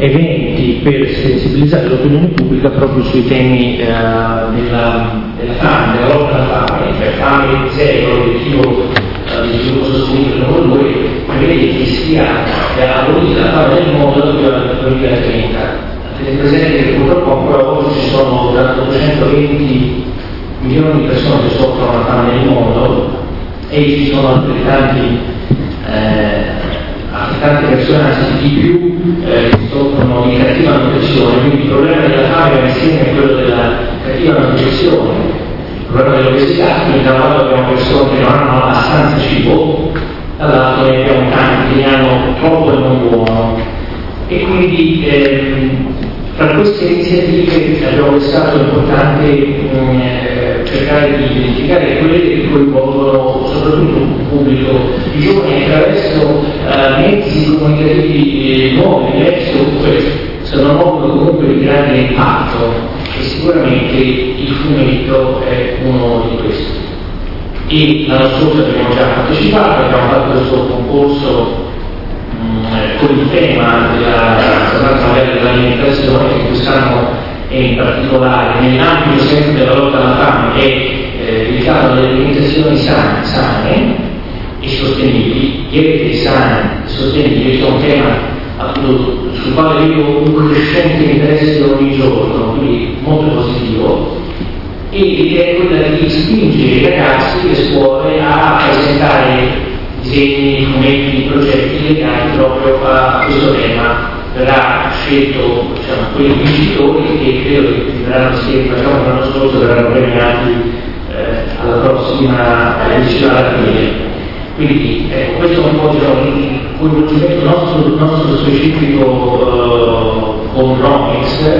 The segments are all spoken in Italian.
eventi per sensibilizzare l'opinione pubblica proprio sui temi della fame, della lotta alla fame, cioè fame zero, l'obiettivo di sviluppo sostenibile con voi, prevede che sia abolita la fame nel mondo durante il 2030. Tenete presente che purtroppo ancora oggi ci sono 820 milioni di persone che soffrono la fame nel mondo e ci sono altrettanti persone, anzi di più, che soffrono di cattiva nutrizione. Quindi il problema della fame va insieme a quello della cattiva nutrizione, il problema dell'obesità. Quindi da un lato abbiamo persone che non hanno abbastanza cibo, dall'altro ne abbiamo tanti che ne hanno troppo e non buono. E quindi tra queste iniziative abbiamo pensato importante cercare di identificare quelle che coinvolgono soprattutto un pubblico di giovani attraverso mezzi comunicativi nuovi, diversi, oppure se non comunque di grande impatto, e sicuramente il fumetto è uno di questi. E l'anno scorso abbiamo già partecipato, abbiamo fatto questo concorso con il tema dell'alimentazione, che quest'anno è in particolare nell'ambito sempre della lotta alla fame è dedicato alle alimentazioni sane e sostenibili. Diete sane e sostenibili è un tema appunto sul quale vedo un crescente interesse ogni giorno, quindi molto positivo, e l'idea è quella di spingere i ragazzi delle scuole a presentare disegni, fumetti, progetti legati proprio a questo tema. Verrà scelto quei vincitori che credo che verranno, se facciamo l'anno scorso, verranno premiati alla prossima edizione alla fine. Quindi questo è un po' il coinvolgimento nostro specifico con Romix,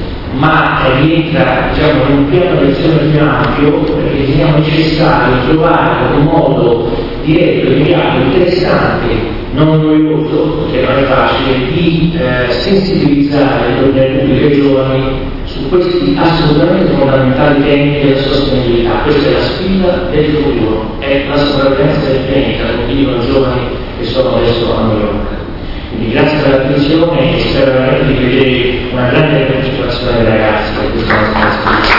ma rientra in un piano di azione più ampio, perché riteniamo necessario trovare un modo diretto, immediato, interessante, non noioso, perché non è facile, di sensibilizzare l'opinione pubblica e i giovani su questi assolutamente fondamentali temi della sostenibilità. Questa è la sfida del futuro, è la sopravvivenza del pianeta, come dicono i giovani che sono adesso a New York. Quindi grazie per l'attenzione e spero veramente di vedere una grande partecipazione dei ragazzi per questa nostra sfida.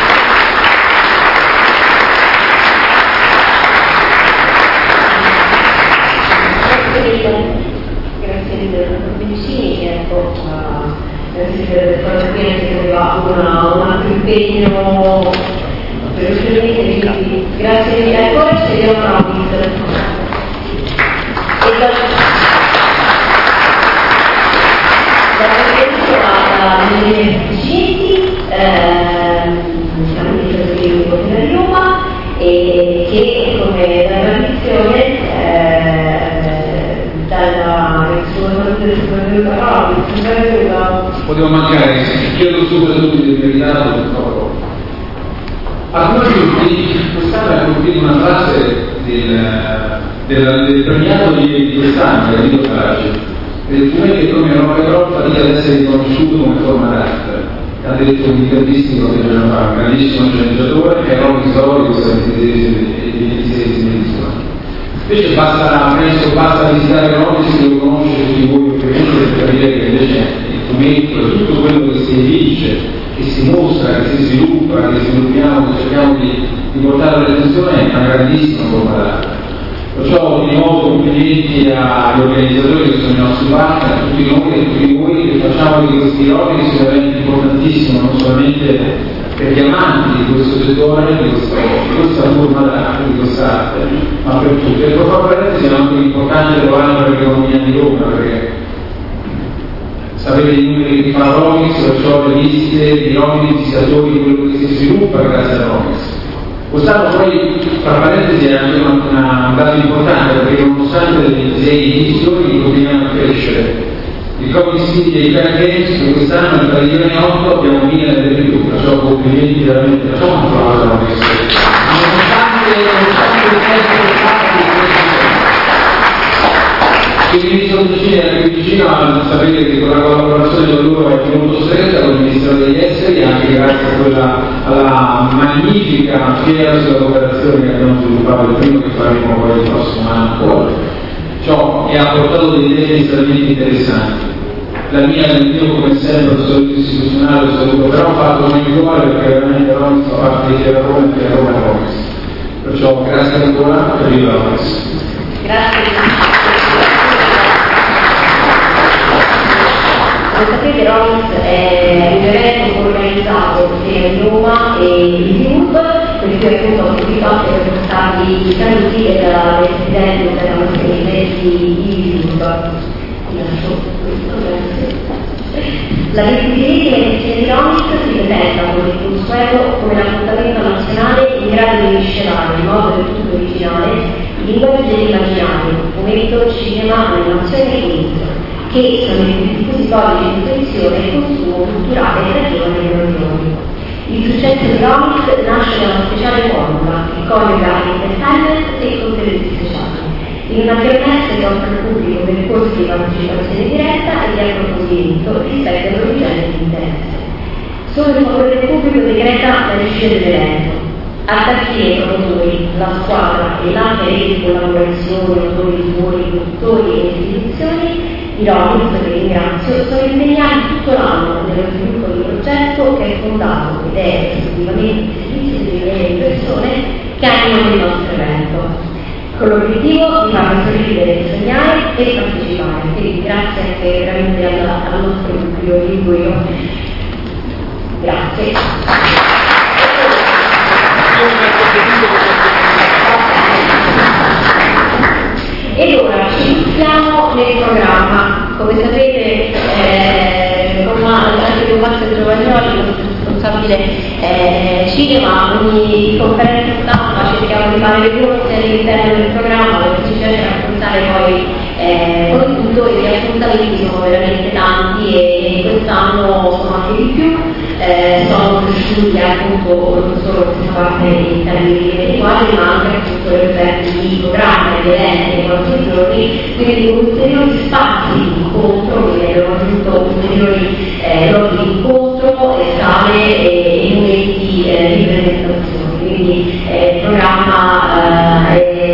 Grazie per Medicini, ecco, grazie per fare qui anche un altro impegno velocemente, grazie mille ancora, ci vediamo a Medicini, amministrativo di Roma, e che come la tradizione Potevo mancare, chiedo subito a tutti di meritato per favore. Alcuni giorni quest'anno è colpito una frase del premiato di quest'anno, Enrico Paragi, del fumetto come Roma Europa fatica ad essere riconosciuto come forma d'arte. Ha detto un intervista qualche giorno fa, un grandissimo sceneggiatore che è Robin Storico, di edizione. Invece basta visitare Romix, che lo conosce tutti voi ovviamente, per capire che invece il fumetto, tutto quello che si evince, che si mostra, che si sviluppa, che sviluppiamo, che cerchiamo di portare all'attenzione, è una grandissima forma d'arte. Perciò di nuovo complimenti agli organizzatori che sono i nostri partner, a tutti noi e a tutti voi che facciamo di questi Romix un evento importantissimo, non solamente per gli amanti di questo settore, di questa forma d'arte, di quest'arte, ma per tutti. E per far parentesi è anche importante lavorare per l'economia di Roma, perché sapete i numeri che fa Romix, perciò le liste di nomi visitatori, quello che si sviluppa grazie a Romix. Quest'anno poi, tra parentesi, è anche un dato importante, perché nonostante le 6 edizioni continuano a crescere. Il Comic City e i Car Games quest'anno nel padiglione 8 abbiamo 1000 delle più, perciò complimenti veramente, facciamo un applauso a questo. Nonostante il testo che mi sono vicino, sapete che con la collaborazione con loro è molto stretta con il Ministero degli Esteri, anche grazie alla magnifica fiera sulla cooperazione che abbiamo sviluppato il primo, che faremo poi il prossimo anno ancora. Ciò che ha portato dei temi estremamente interessanti. la mia nel mio come sempre lo saluto istituzionale, lo saluto però fatto come individuale perché veramente Ronis fa parte di Chiara Roma e Chiara Roma è Ronis. Perciò grazie ancora e viva Ronis. Grazie. Come sapete Ronis è un evento organizzato sia in Roma e in YouTube, per cui appunto tutti i fatti sono stati saluti del Presidente della nostra di YouTube. La 27ª edizione di Ronis si presenta con il Consuelo come l'appuntamento nazionale in grado di miscelare in modo del tutto originale i linguaggi dell'immaginario, fumetto, cinema, animazione e quiz, che sono i più diffusi codici di intenzione e consumo culturale e creativo nelle regioni. Il successo di Ronis nasce da una speciale formula che coniuga entertainment e contenuti sociali, in una kermesse che offre al pubblico percorsi di partecipazione diretta e di approfondimento rispetto ai loro generi di interesse. Solo il favore del pubblico decreta la riuscita dell'evento. A partire i promotori, la squadra e l'ampia rete di collaborazioni, autori, editori, produttori e istituzioni di Ronis, che ringrazio, sono impegnati tutto l'anno nello sviluppo di un progetto che è fondato ed è esclusivamente servizio di migliaia di persone che animano il nostro evento, con l'obiettivo di farvi sorridere, sognare e partecipare. Quindi grazie anche veramente al nostro pubblico di cui grazie. Ed ora ci buttiamo nel programma. Come sapete, anche con Massimo Giovagnoli, il nostro responsabile cinema, ogni conferenza stampa cerchiamo di fare le corse all'interno del programma perché ci piace raccontare poi con e gli appuntamenti sono veramente tanti e quest'anno sono anche di più. Sono cresciuti appunto non solo questa parte in termini rituali ma anche appunto l'offerta di programmi, di eventi, di qualche giorni, quindi ulteriori spazi di incontro, quindi abbiamo aggiunto ulteriori luoghi di incontro, sale e momenti di presentazione, quindi il programma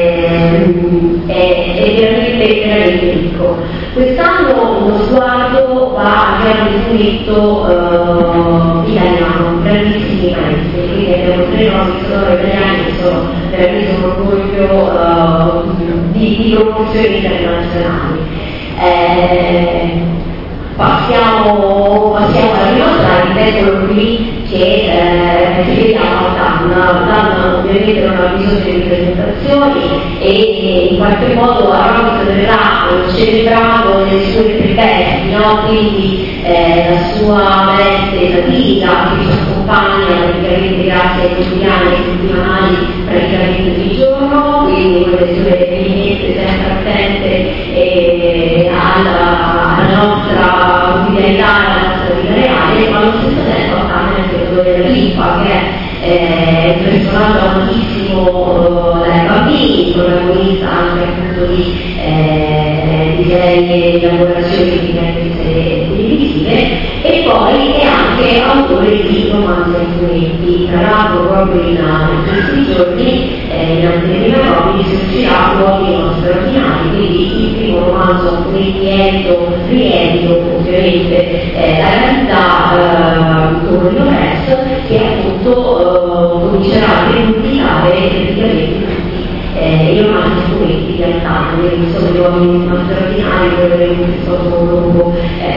è veramente ricco. Quest'anno uno sguardo va a creare un fumetto italiano, grandissimi maestri, quindi abbiamo 3 nostri sonori italiani che sono veramente un orgoglio di promozioni internazionali. Passiamo alla prima slide, eccolo qui che vediamo Dan ovviamente non ha bisogno di presentazioni e in qualche modo Ronis verrà celebrato nelle sue tripesti, no? Quindi la sua veste satirica che ci accompagna praticamente grazie ai quotidiani e settimanali praticamente ogni giorno, quindi con le sue vignette sempre attente alla nostra quotidianità, alla nostra vita reale, ma allo stesso tempo anche nel settore della linfa, che è un personaggio amatissimo dai bambini, protagonista anche appunto di serie di lavorazioni di serie televisive, e poi è anche autore di romanzi e fumetti. Tra l'altro proprio in questi giorni in anteprima proprio si uscirà Luoghi straordinari, quindi il primo romanzo a fumetti riedito ovviamente la realtà con il Press, che appunto comincerà a pubblicare praticamente tutti i romanzi e fumetti di Altano, quindi sono gli uomini straordinari, che sono un gruppo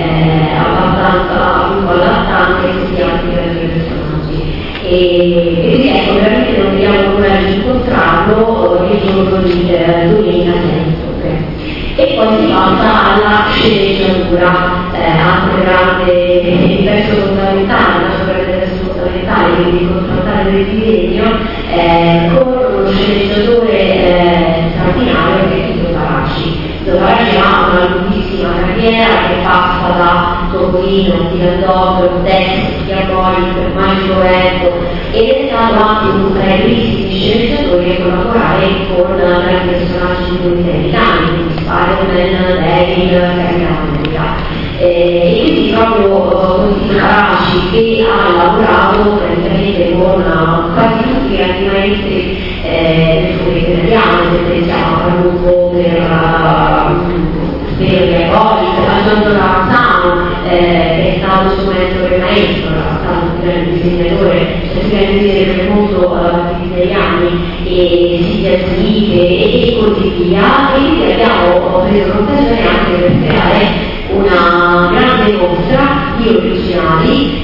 abbastanza allattante e tutti altri grandi personaggi. E quindi ecco, veramente non vediamo l'ora di incontrarlo il giorno di domenica 6 ottobre. E poi si passa alla sceneggiatura, altro grande pezzo fondamentale, una sorpresa fondamentale, quindi il contrattare del disegno con uno sceneggiatore straordinario che è Tito Faraci. Tito Faraci ha una lunghissima carriera che passa da Topolino, Tirandolfo, Tex, Diabolic, Magico Vento, ed è stato anche un tra i primissimi sceneggiatori a collaborare con grandi personaggi di americani, quindi Spider-Man, Devil, Captain America. E quindi proprio con Tito Faraci, che ha lavorato praticamente con quasi tutti i grandi maestri del fumetto italiano, se pensiamo a Caruso, per Diabolic, a Giorgio Razzano, che è stato strumento del maestro, era stato un grande disegnatore, si viene a vedere per molto negli anni, e Silvia Zunite e così via, e quindi abbiamo preso l'occasione anche per creare una grande mostra di originali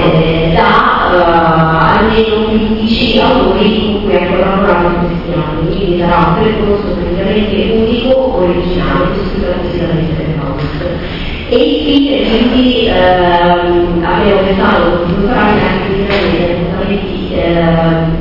da almeno 15 autori con cui ha collaborato in questi anni, quindi sarà un percorso praticamente unico, originale, costituito da e quindi abbiamo pensato di preparare anche di appuntamenti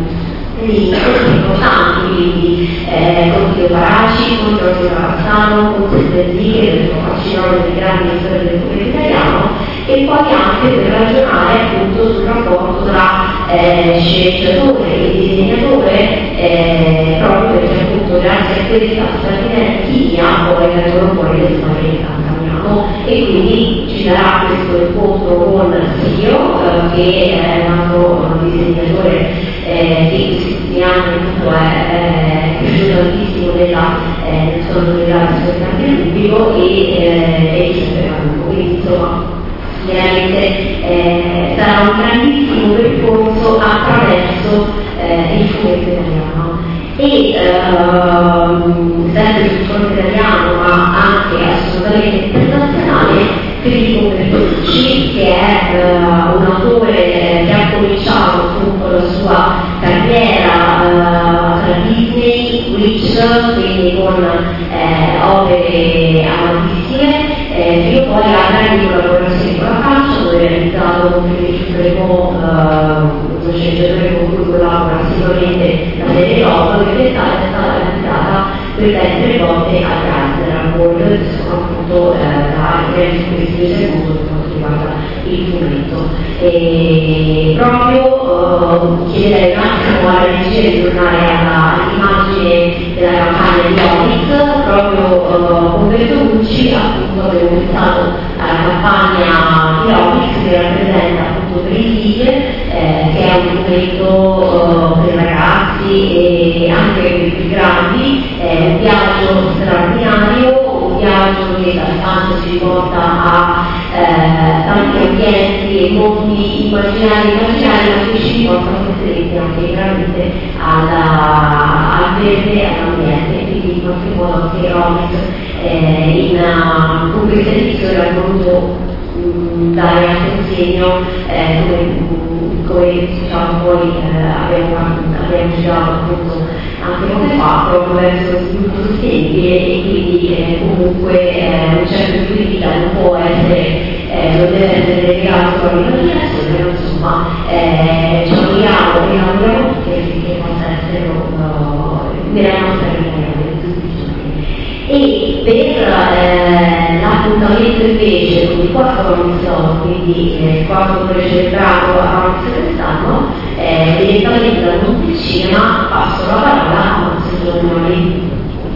importanti, quindi con Tio Paraci, con Giorgio Carazzano, con Silvia che facciano delle grandi storie del comune italiano, e poi anche per ragionare appunto sul rapporto tra sceneggiatore e disegnatore, proprio perché appunto grazie a questa strategia poi vengono fuori le storie che camminiamo, e quindi ci sarà questo incontro con Sio, che è un altro disegnatore che in questi anni appunto è cresciuto tantissimo nel soldo della società del pubblico e quindi insomma veramente sarà un grandissimo percorso attraverso il fumetto italiano e sempre sul fronte italiano ma anche assolutamente internazionale. Federico Bertolucci, che è un autore che ha cominciato appunto la sua carriera tra Disney, Witch, quindi con opere amatissime, fino poi a grandi collaborazioni con la Caccia, dove ha realizzato con Federico Premo, uno sceneggiatore con cui collabora sicuramente la serie Love, che è stata realizzata questa tre volte a Gardner Award, che sono appunto da grandi del mondo per quanto riguarda il fumetto. E proprio chiederei un attimo alla regia di tornare all'immagine della campagna di Onyx, proprio con Bertolucci appunto abbiamo pensato alla campagna di Onyx che rappresenta appunto Prisile, che è un fumetto per ragazzi e anche per i più grandi, un viaggio straordinario, un viaggio che da tanto ci porta a tanti ambienti e mondi immaginari, ma che ci portano costretti anche veramente al verde e all'ambiente, quindi in qualche modo anche Onyx con questa edizione ha voluto dare anche un segno come diciamo poi abbiamo girato appunto anche poco fa proprio verso lo sviluppo sostenibile e quindi comunque un certo tipo di vita non può essere non deve essere legato a un'immaginazione, ma insomma ci auguriamo e lavoriamo perché possa essere nella nostra vita. E per l'appuntamento invece con il quarto Robinson, quindi il quarto celebrato a Robinson quest'anno, direttamente dal Montecinema passo la parola a Monsignor Noli.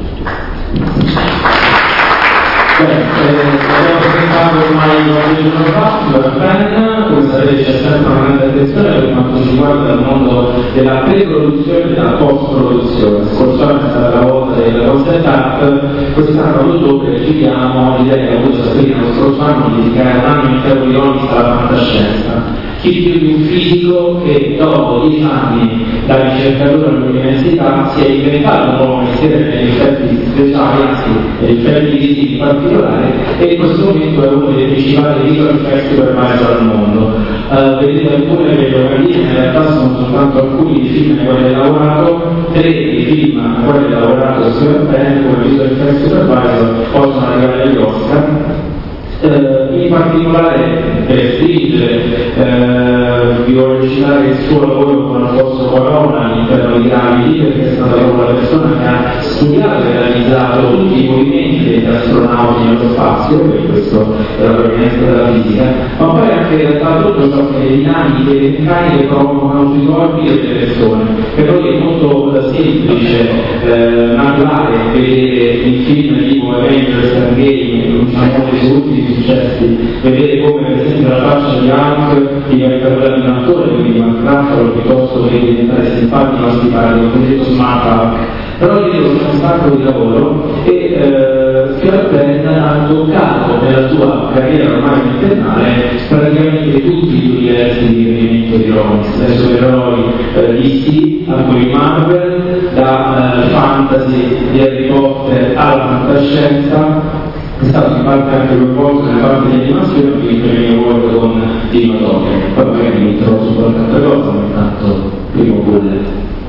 Abbiamo presentato ormai qualche giorno fa sulla PEN, come sapete c'è sempre una grande attenzione per quanto riguarda il mondo della pre-produzione e della post-produzione. Scorso anno è stata la volta della concept art, quest'anno ad ottobre chiudiamo l'idea che ha avuto Sabrina lo scorso anno di dedicare un anno intero di Onyx alla fantascienza. Chi più di un fisico che dopo 10 anni da ricercatore all'università si è inventato un nuovo mestiere negli effetti speciali, anzi negli effetti visivi in particolare, e in questo momento è uno dei principali visual effects supervisor al mondo. Vedete alcune delle locandine, in realtà sono soltanto alcuni dei film nei quali ha lavorato, 3 dei film nei quali ha lavorato super bene come visual effects supervisor possono arrivare agli Oscar. In particolare Prestige, vi voglio citare il suo lavoro con Alfonso Cuarón all'interno di Gravity, perché è stata proprio la persona che ha studiato e realizzato tutti i movimenti degli astronauti nello spazio, per questo è la provenienza della fisica, ma poi anche in realtà tutto ciò che le dinamiche e meccaniche provocano sui corpi delle persone. Per noi è molto semplice, naturale vedere in film tipo Avengers Endgame, diciamo dei ultimi successi, vedere come per esempio la faccia di Hulk diventa quella di un attore, quindi Mark Ruffalo, piuttosto che diventare simpatico a schifare il cosiddetto smart Hulk. Però io ho un sacco di lavoro e Schiaven ha ha toccato nella sua carriera ormai ventennale praticamente tutti gli universi di riferimento di Rollins, dai supereroi DC a quelli Marvel, da fantasy di Harry Potter alla fantascienza. È stato in parte anche coinvolto nella parte di animazione, quindi il premio Award con Dino Tokyo. Poi magari mi trovo su qualche altra cosa, ma intanto primo bullet.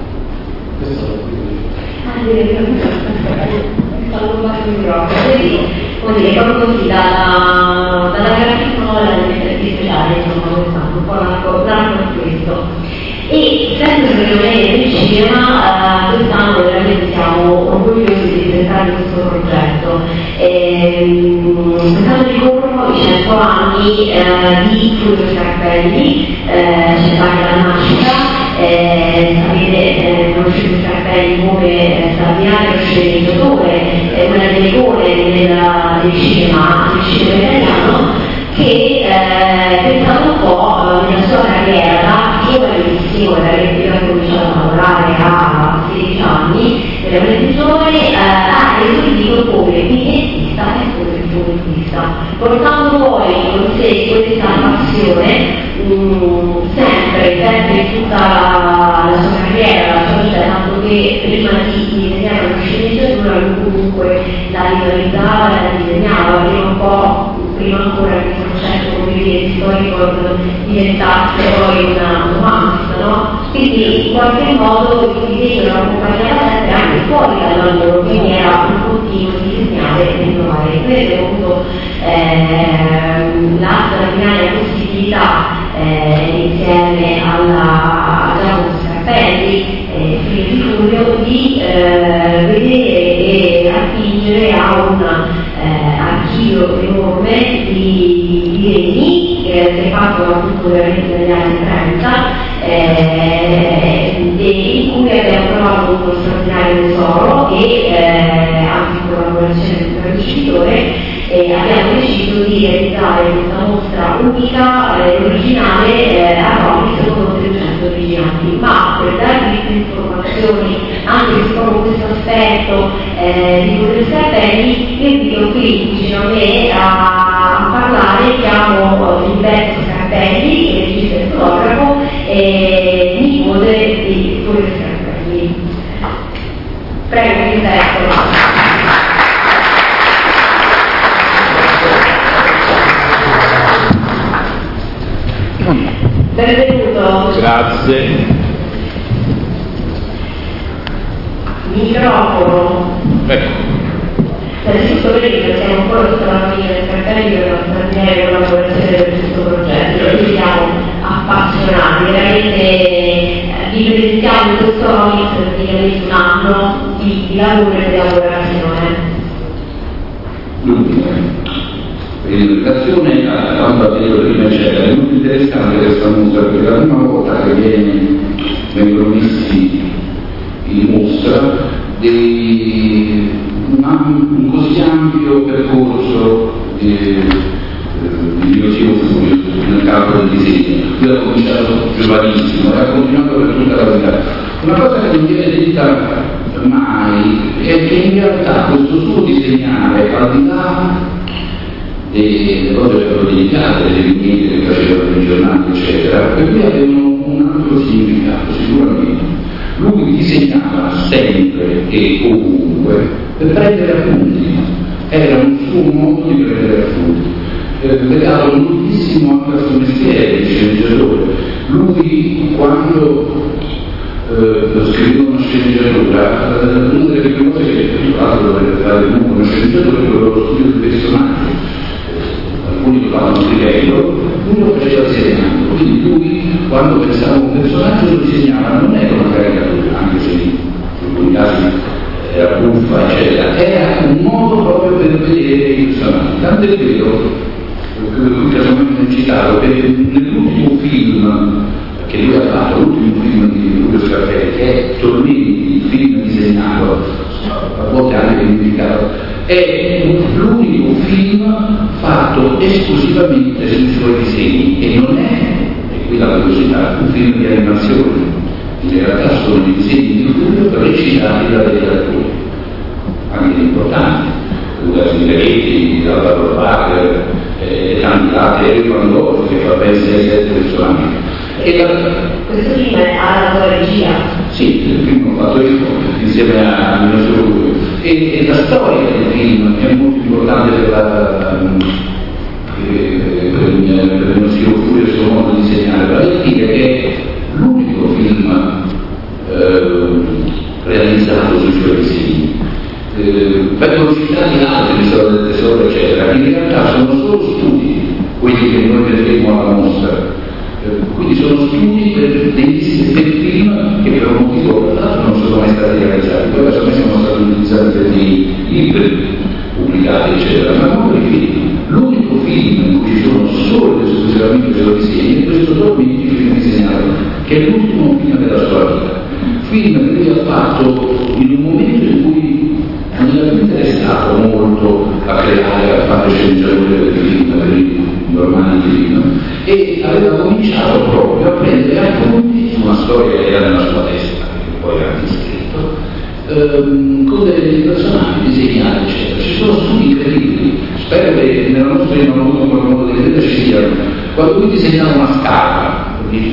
Proprio così dalla grafismo all'effetti speciali, insomma, quest'anno un po' l'arco di questo. E sempre per rimanere nel cinema, quest'anno veramente siamo orgogliosi di presentare questo progetto. Quest'anno ricorrono i 100 anni di Fulvio Scarpelli, 100 anni dalla nascita. Avete conosciuto Scarpelli come straordinario sceneggiatore, una delle icone del cinema italiano, che è stato un po' nella sua carriera da giovanissimo, veramente ha cominciato a lavorare a 16 anni, veramente giovane, ha esordito come vignettista e come fumettista, portando poi con sé questa passione sempre in tutta la sua carriera, la sua vita, tanto che prima di disegnare una sceneggiatura lui comunque la visualizzava, la disegnava, prima ancora che il concetto, come dire, storico diventasse poi un must, no? Quindi in qualche modo il disegno lo accompagnava sempre anche fuori dal lavoro, quindi era un continuo di disegnare e innovare. Noi abbiamo avuto la straordinaria possibilità insieme a Giacomo Scarpelli, figlio di Fulvio, di vedere e attingere a un archivio enorme di disegni che si è fatto appunto veramente negli anni 30, in cui abbiamo trovato uno straordinario tesoro e anche in collaborazione con il vincitore abbiamo deciso di realizzare questa mostra unica, originale, a Rollins con 300 originali. Ma per darvi più informazioni anche su proprio questo aspetto di Fulvio Scarpelli, io invito qui vicino a me a parlare, chiamo Gilberto Scarpelli, regista e fotografo, nipote di Fulvio Scarpelli. Prego Gilberto. Benvenuto. Grazie. Microfono. Innanzitutto ringraziamo ancora tutta la famiglia del Scarpelli per la straordinaria collaborazione per questo progetto. Noi siamo appassionati, veramente vi presentiamo in questo Rollins praticamente un anno di lavoro e di lavorazione. In relazione a quanto ha detto prima c'era, è molto interessante questa mostra perché la prima volta che vengono messi in mostra un così ampio percorso di mio zio Fulvio nel campo del disegno. Lui ha cominciato giovanissimo e ha continuato per tutta la vita. Una cosa che non viene detta mai è che in realtà questo suo disegnare, al di là delle cose che erano dedicate, delle vignette che facevano nei giornali, eccetera, per lui avevano un altro significato, sicuramente. Lui disegnava sempre e ovunque per prendere appunti, era un suo modo di prendere appunti, legato moltissimo anche al suo mestiere di sceneggiatore. Lui, quando scriveva una sceneggiatura, una delle prime cose che tra l'altro doveva fare comunque uno sceneggiatore è quello dello studio del personaggio. Alcuni lo fanno scrivendo, lui lo faceva disegnando, quindi lui quando pensava a un personaggio lo disegnava, non era una caricatura, anche se in alcuni casi era buffa, eccetera, era un modo proprio per vedere i personaggi. Tanto è vero, che casualmente citato, che nell'ultimo film che lui ha fatto, l'ultimo film di Fulvio Scarpelli, che è Tormenti, il film disegnato, a volte anche dimenticato, è l'unico film fatto esclusivamente sui suoi disegni e non è, e qui la curiosità, un film di animazione. In realtà sono i disegni di Fulvio recitati da degli attori, anche importanti. Luca Zingaretti, Alvaro Barber e tanti altri, Enrico Angoli che fa ben 6-7 personaggi. Questo film ha la tua regia? Sì, il film l'ho fatto io insieme al mio suo. E la storia del film è molto importante per il mio stile furio, il suo modo di disegnare, vale a dire che è l'unico film realizzato sui suoi disegni. Vengono citati in altri, di Storia del Tesoro, eccetera, in realtà sono solo studi quelli che noi vedremo alla mostra. Quindi sono studi per film che per un motivo o per l'altro non sono mai stati realizzati, poi per me sono stati utilizzati per dei libri pubblicati, eccetera, ma non per i film. L'unico film in cui ci sono solo ed esclusivamente i suoi disegni è questo Dormenti, film disegnato, che è l'ultimo film della sua vita. Film che lui ha fatto in un momento in cui non era più interessato molto a creare, a fare sceneggiature del film, per i normali film, e aveva cominciato proprio a prendere appunti su una storia che era nella sua testa, che poi era anche scritto, con dei personaggi disegnati, eccetera. Ci sono studi incredibili, spero che nella nostra non ho avuto modo di vedere ci siano. Quando lui disegnava una scarpa,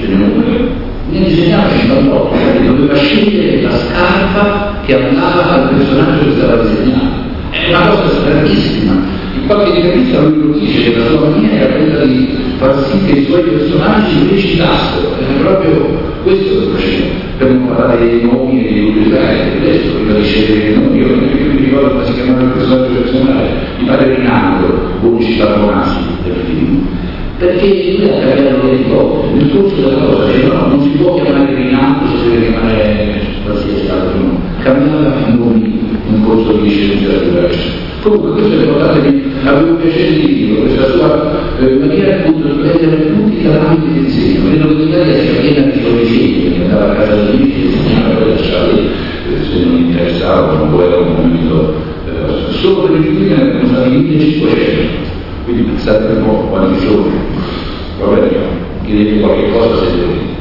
ne disegnava 58, perché doveva scegliere la scarpa che andava al personaggio che stava disegnando. È una cosa stranissima. In qualche intervista lui lo dice che la sua maniera era quella di far sì che i suoi personaggi recitassero, era proprio questo che faceva, per non parlare dei nomi e di pubblicare, questo, prima di scegliere i nomi. Io mi ricordo come si chiamava il personaggio personale, mi pare Rinaldo, Bonci Palmonasi del film. Perché lui ha cambiato le cose, nel corso della cosa diceva no, non si può chiamare Rinaldo, si deve chiamare qualsiasi altro nome, cambiava i nomi nel corso di sceneggiatura. Comunque questo è importante, che avevo piacere di dirlo, questa sua maniera appunto di prendere tutti i talenti di disegno. Credo che l'Italia sia piena di suoi disegni, perché andava a casa da amici e disegnava, poi lasciava se non interessava, non può, era un momento solo per il film erano stati 1500. Quindi pensate un po' quanti sono. Vabbè, chiedete qualche cosa se volete.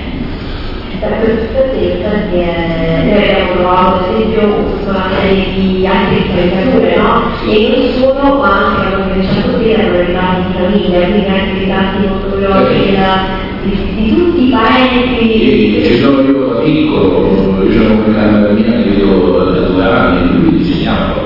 Per questa testa noi abbiamo trovato ad esempio una serie di altre caricature, no? E non solo, ma anche hanno cominciato a dire erano ritratti di famiglia, quindi anche ritratti molto veloci di tutti i paesi. Ci sono io da piccolo, io sono come camera mia che vedo da 2 anni, lui disegnava.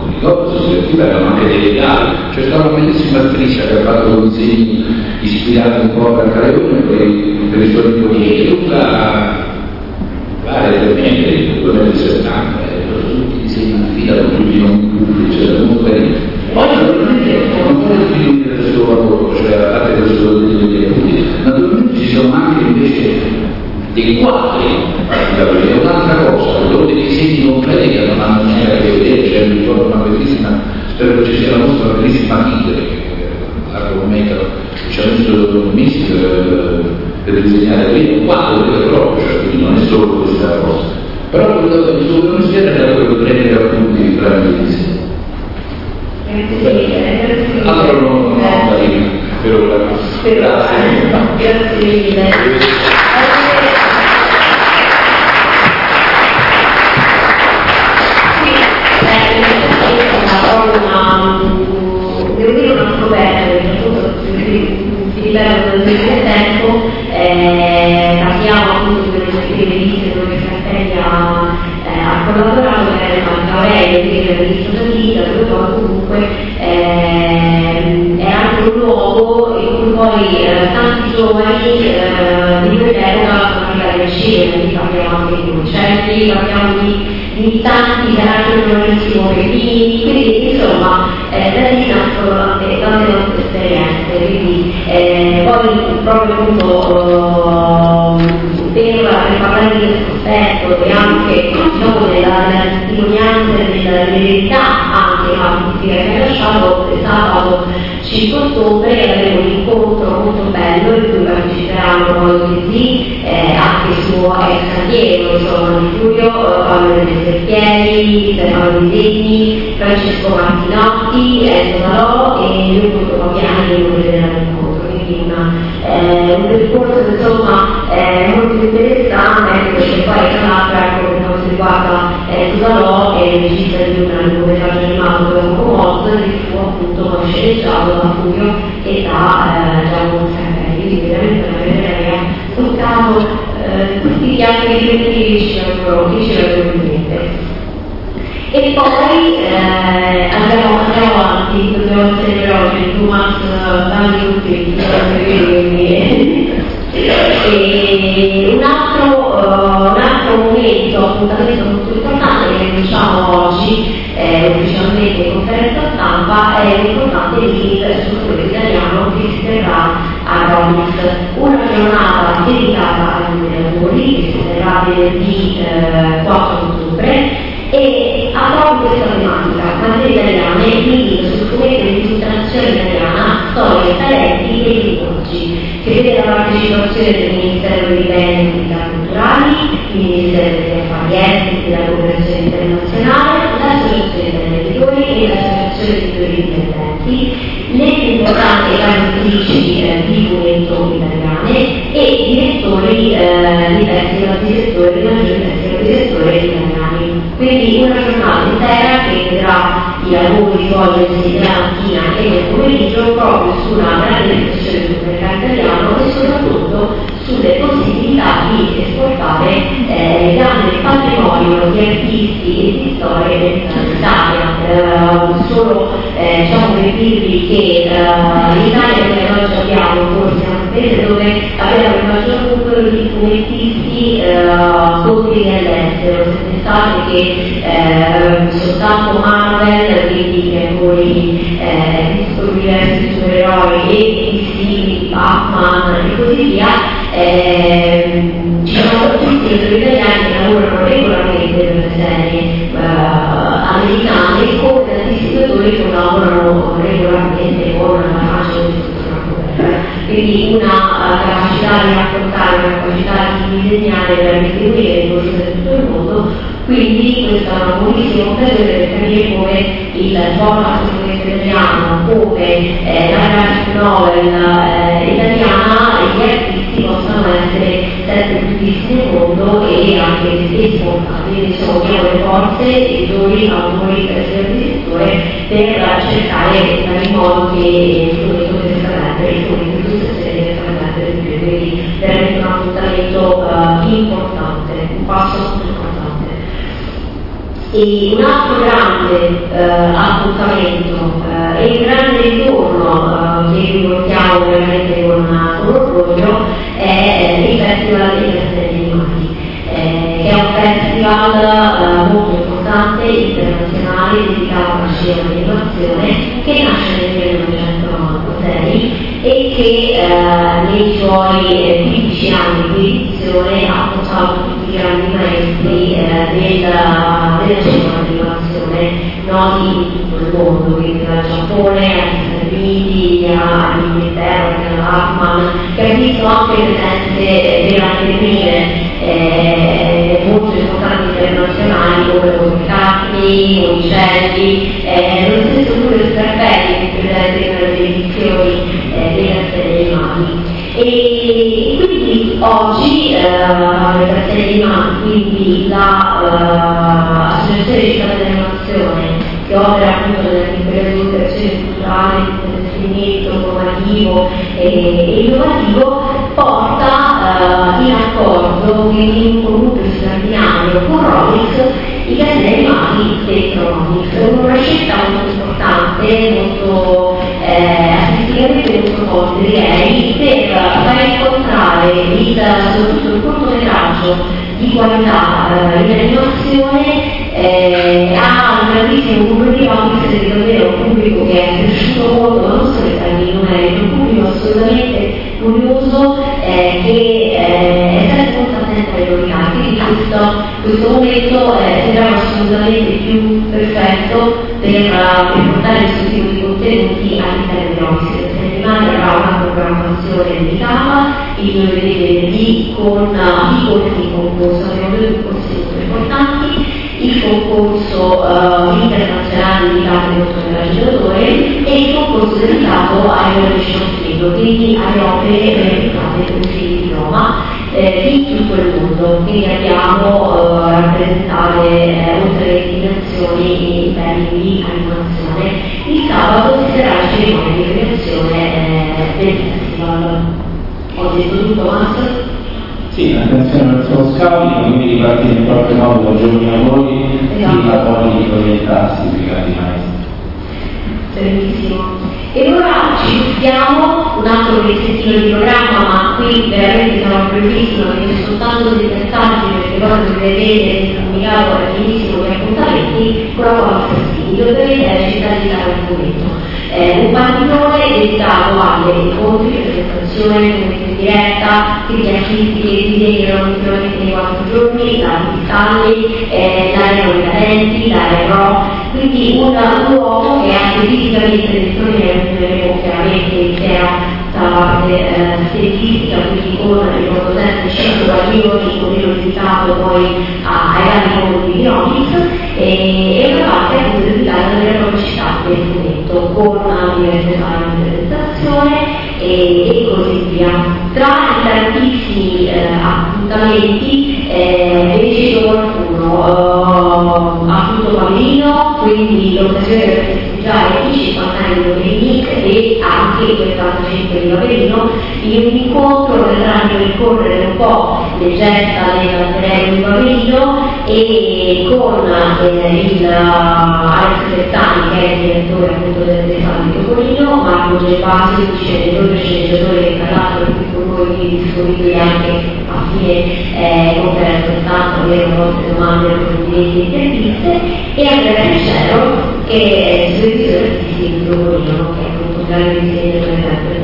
Erano anche dei regali. C'è stata una bellissima attrice che ha fatto disegni ispirati un po' dal Caleone per i suoi nipoti. Luca pare veramente 2,70 m, tutti disegni a fila con tutti i nomi pubblici, era molto bello. Poi naturalmente non può finire del suo lavoro, cioè a parte del suo lavoro, naturalmente ci sono anche invece dei quadri, è un'altra cosa, loro dei disegni completi che non hanno niente a che vedere, c'è mi ricordo una bellissima, spero che ci sia la nostra bellissima tigre, l'argomento che ci ha messo mesi per disegnare qui, un quadro vero e proprio, cioè, quindi non è solo questa cosa. Però quello che il suo pensiero era quello di prendere appunti di grandi disegni. Allora non da dire, per ora. Grazie mille. Devo dire una scoperta, perché appunto si rivela nel tempo, passiamo appunto delle nostre riviste dove Castelli ha collaborato con Aurelio, che era visto da vita, dove poi comunque è anche un luogo in cui poi tanti giovani di quell'epoca sono arrivati al cinema, quindi parliamo anche di concerti, parliamo di tanti carattere giovanissimo femminili, quindi insomma da lì nascono tante nostre esperienze, quindi poi proprio appunto per parlare di questo aspetto e anche diciamo della testimonianza e dell'eredità anche artistica che ha lasciato, sabato 5 ottobre avremo un incontro molto bello in cui parteciperanno poi così anche il suo ex cantiere, insomma di Giulio, Paolo del Serpieri, Stefano Disegni, Francesco Martinotti, Enzo Dalò e Luca Papiani che vedremo all'incontro, quindi un percorso insomma molto interessante, perché poi tra l'altro ecco per quanto riguarda Dalò è il regista di un lungometraggio animato sceneggiato da Furio e da Giacomo Scarpelli, quindi veramente una vera toccato tutti gli altri elementi che ci avevano in mente. E poi andiamo avanti, dobbiamo essere veloci, Dumas tanti tutti, e un altro momento, appuntamento molto importante che cominciamo oggi, ufficialmente in conferenza stampa, è l'importante meeting sul futuro italiano che si terrà a Romis, una giornata dedicata agli operatori che si terrà venerdì 4 ottobre, e ha proprio questa tematica, materie italiane, quindi sul fumetto di illustrazione italiana, storie, talenti e linguaggi, che vede la partecipazione del Ministero dei Beni e Attività Culturali, il Ministero degli Affari Esteri e della Cooperazione Internazionale, l'Associazione degli Editori e l'Associazione degli Editori Indipendenti, le più importanti traduttrici di fumetto italiane e i direttori di festival di settore, di maggiori festival di settore italiani. Quindi una giornata intera che vedrà i lavori svolgersi la mattina e nel pomeriggio proprio sulla grande discussione sul mercato italiano e soprattutto sulle possibilità di esportare il grande patrimonio di artisti e di storie dell'Italia. Solo diciamo per dirvi che l'Italia come oggi abbiamo forse è un paese dove abbiamo il maggior numero di fumettisti scopriti all'estero. Se pensate che soltanto Marvel, quindi poi diversi supereroi e DC, Batman e così via, ci sono tutti gli italiani che lavorano regolarmente per le serie americane con tantissimi autori che lavorano regolarmente con la Francia e quindi una capacità di raccontare, una capacità di disegnare veramente unire le cose di tutto il mondo. Quindi questa è una buonissima occasione per capire come il format italiano, come la graphic novel italiana e gli artisti possano essere sempre più visti nel mondo e anche esportati. Quindi sono le forze, editori, autori, esperti di settore per cercare di fare in modo che il fumetto possa prendere, il fumetto deve prendere di più. Quindi veramente un appuntamento importante, un passo molto importante. E un altro grande appuntamento e il grande ritorno che riportiamo veramente con orgoglio è il Festival dei Castelli Animati, che è un festival molto importante, internazionale, dedicato alla cinema e all'animazione, che nasce nel 1996 e che nei suoi 15 anni di edizione ha portato tutti i grandi maestri della cinema e dell'animazione noti in tutto il mondo, quindi dal Giappone agli Stati Uniti, all'Inghilterra, alla Huffman, che ha visto anche presenze veramente molto importanti internazionali come Carni, Monicelli, lo stesso Furio Scarpelli presente nelle edizioni dei Castelli Animati. E quindi oggi le Castelli Animati, quindi l'Associazione di Città dell'Animazione, che opera appunto nelle educazioni culturali, nell'insegnamento formativo e innovativo, porta in accordo, quindi in un gruppo straordinario con Rolex, i Castelli Animati dentro Rolex. È una scelta molto importante, molto artisticamente molto forte, direi, per far incontrare soprattutto il cortometraggio di qualità in animazione ha un grandissimo pubblico, anche se davvero un pubblico che è cresciuto molto, non solo in termini numerici, un pubblico assolutamente curioso che è sempre molto attento alle novità. Quindi questo momento sembrava assolutamente più perfetto per portare questo tipo di contenuti all'interno di Rolex. Settimana avrà una programmazione dedicata, il venerdì con piccoli di concorso, abbiamo due concorsi molto importanti, il concorso internazionale dedicato al fotografiatore e il concorso dedicato ai Revolution, quindi alle opere realizzate con il diploma di tutto il mondo. Quindi abbiamo rappresentate oltre le destinazioni in termini di animazione il sabato si sarà la cerimonia di premiazione del festival. Ho detto tutto, Max? Sì, attenzione verso lo scouting, quindi ripartire in qualche modo con giovani lavori prima poi di orientarsi sui grandi maestri. Benissimo. E ora ci tuffiamo un altro pezzettino di programma, ma qui veramente sarò brevissimo, perché soltanto dei messaggi, perché poi dovrete vedere comunicato all'inizio gli appuntamenti con la quale Fassini, dovete città di l'argomento. Un partitore dedicato alle incontri, presentazioni, commenti in diretta, quindi artisti che disegnano ultimamente nei 4 giorni, la Cristalli, l'area Decadenti, l'area Pro, quindi un luogo che anche fisicamente descriveremo chiaramente intera la parte stilistica, quindi con il modo sempre 5 padiglioni, con quello dedicato poi ai vari mondi di Onyx, e una parte appunto dedicata alle capacità del fumetto con diverse sale di presentazione e così via. Tra i tantissimi appuntamenti ne cito qualcuno, appunto Paolino, quindi l'occasione per festeggiare i 50 anni di Dominic e anche questa gente di Paolino in un incontro che andranno a ricorrere un po' le gesta dell'alterego di Paolino e con il Alex Bettani, che è il direttore appunto del Sala di Topolino, Marco Gervasio, sceneggiatore e sceneggiatore che tra l'altro è qui con noi, quindi disponibile anche a fine conferenza stampa, avere le vostre domande, approfondimenti e interviste, e Andrea Ricciero, che è il supervisore artistico di Topolino, che è appunto un grande disegnatore sempre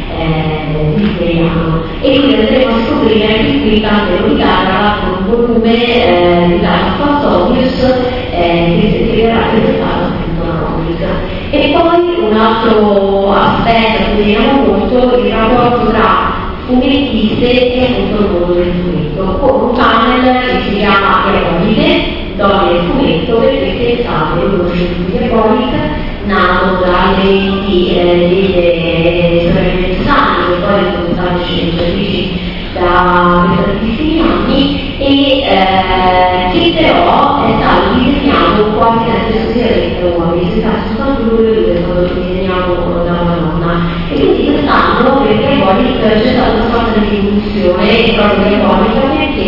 italiano. E quindi andremo a scoprire anche qui tante novità, tra l'altro un volume di Data Fantonius che verrà presentato appunto a Romic. E poi un altro aspetto a cui teniamo conto, il rapporto tra fumettiste e appunto il mondo del fumetto, con un panel che si chiama Diaboliche, donne del fumetto, perché pensate, conoscete il Diabolic, nato dalle menti delle sorelle Sani, che poi sono state sceneggiatrici da tantissimi anni, e che però è stato disegnato quasi esclusivamente da uomini, si sa soltanto lui è stato disegnato da una donna, e quindi quest'anno per Diabolic c'è stata una sorta di rivoluzione proprio Diabolica,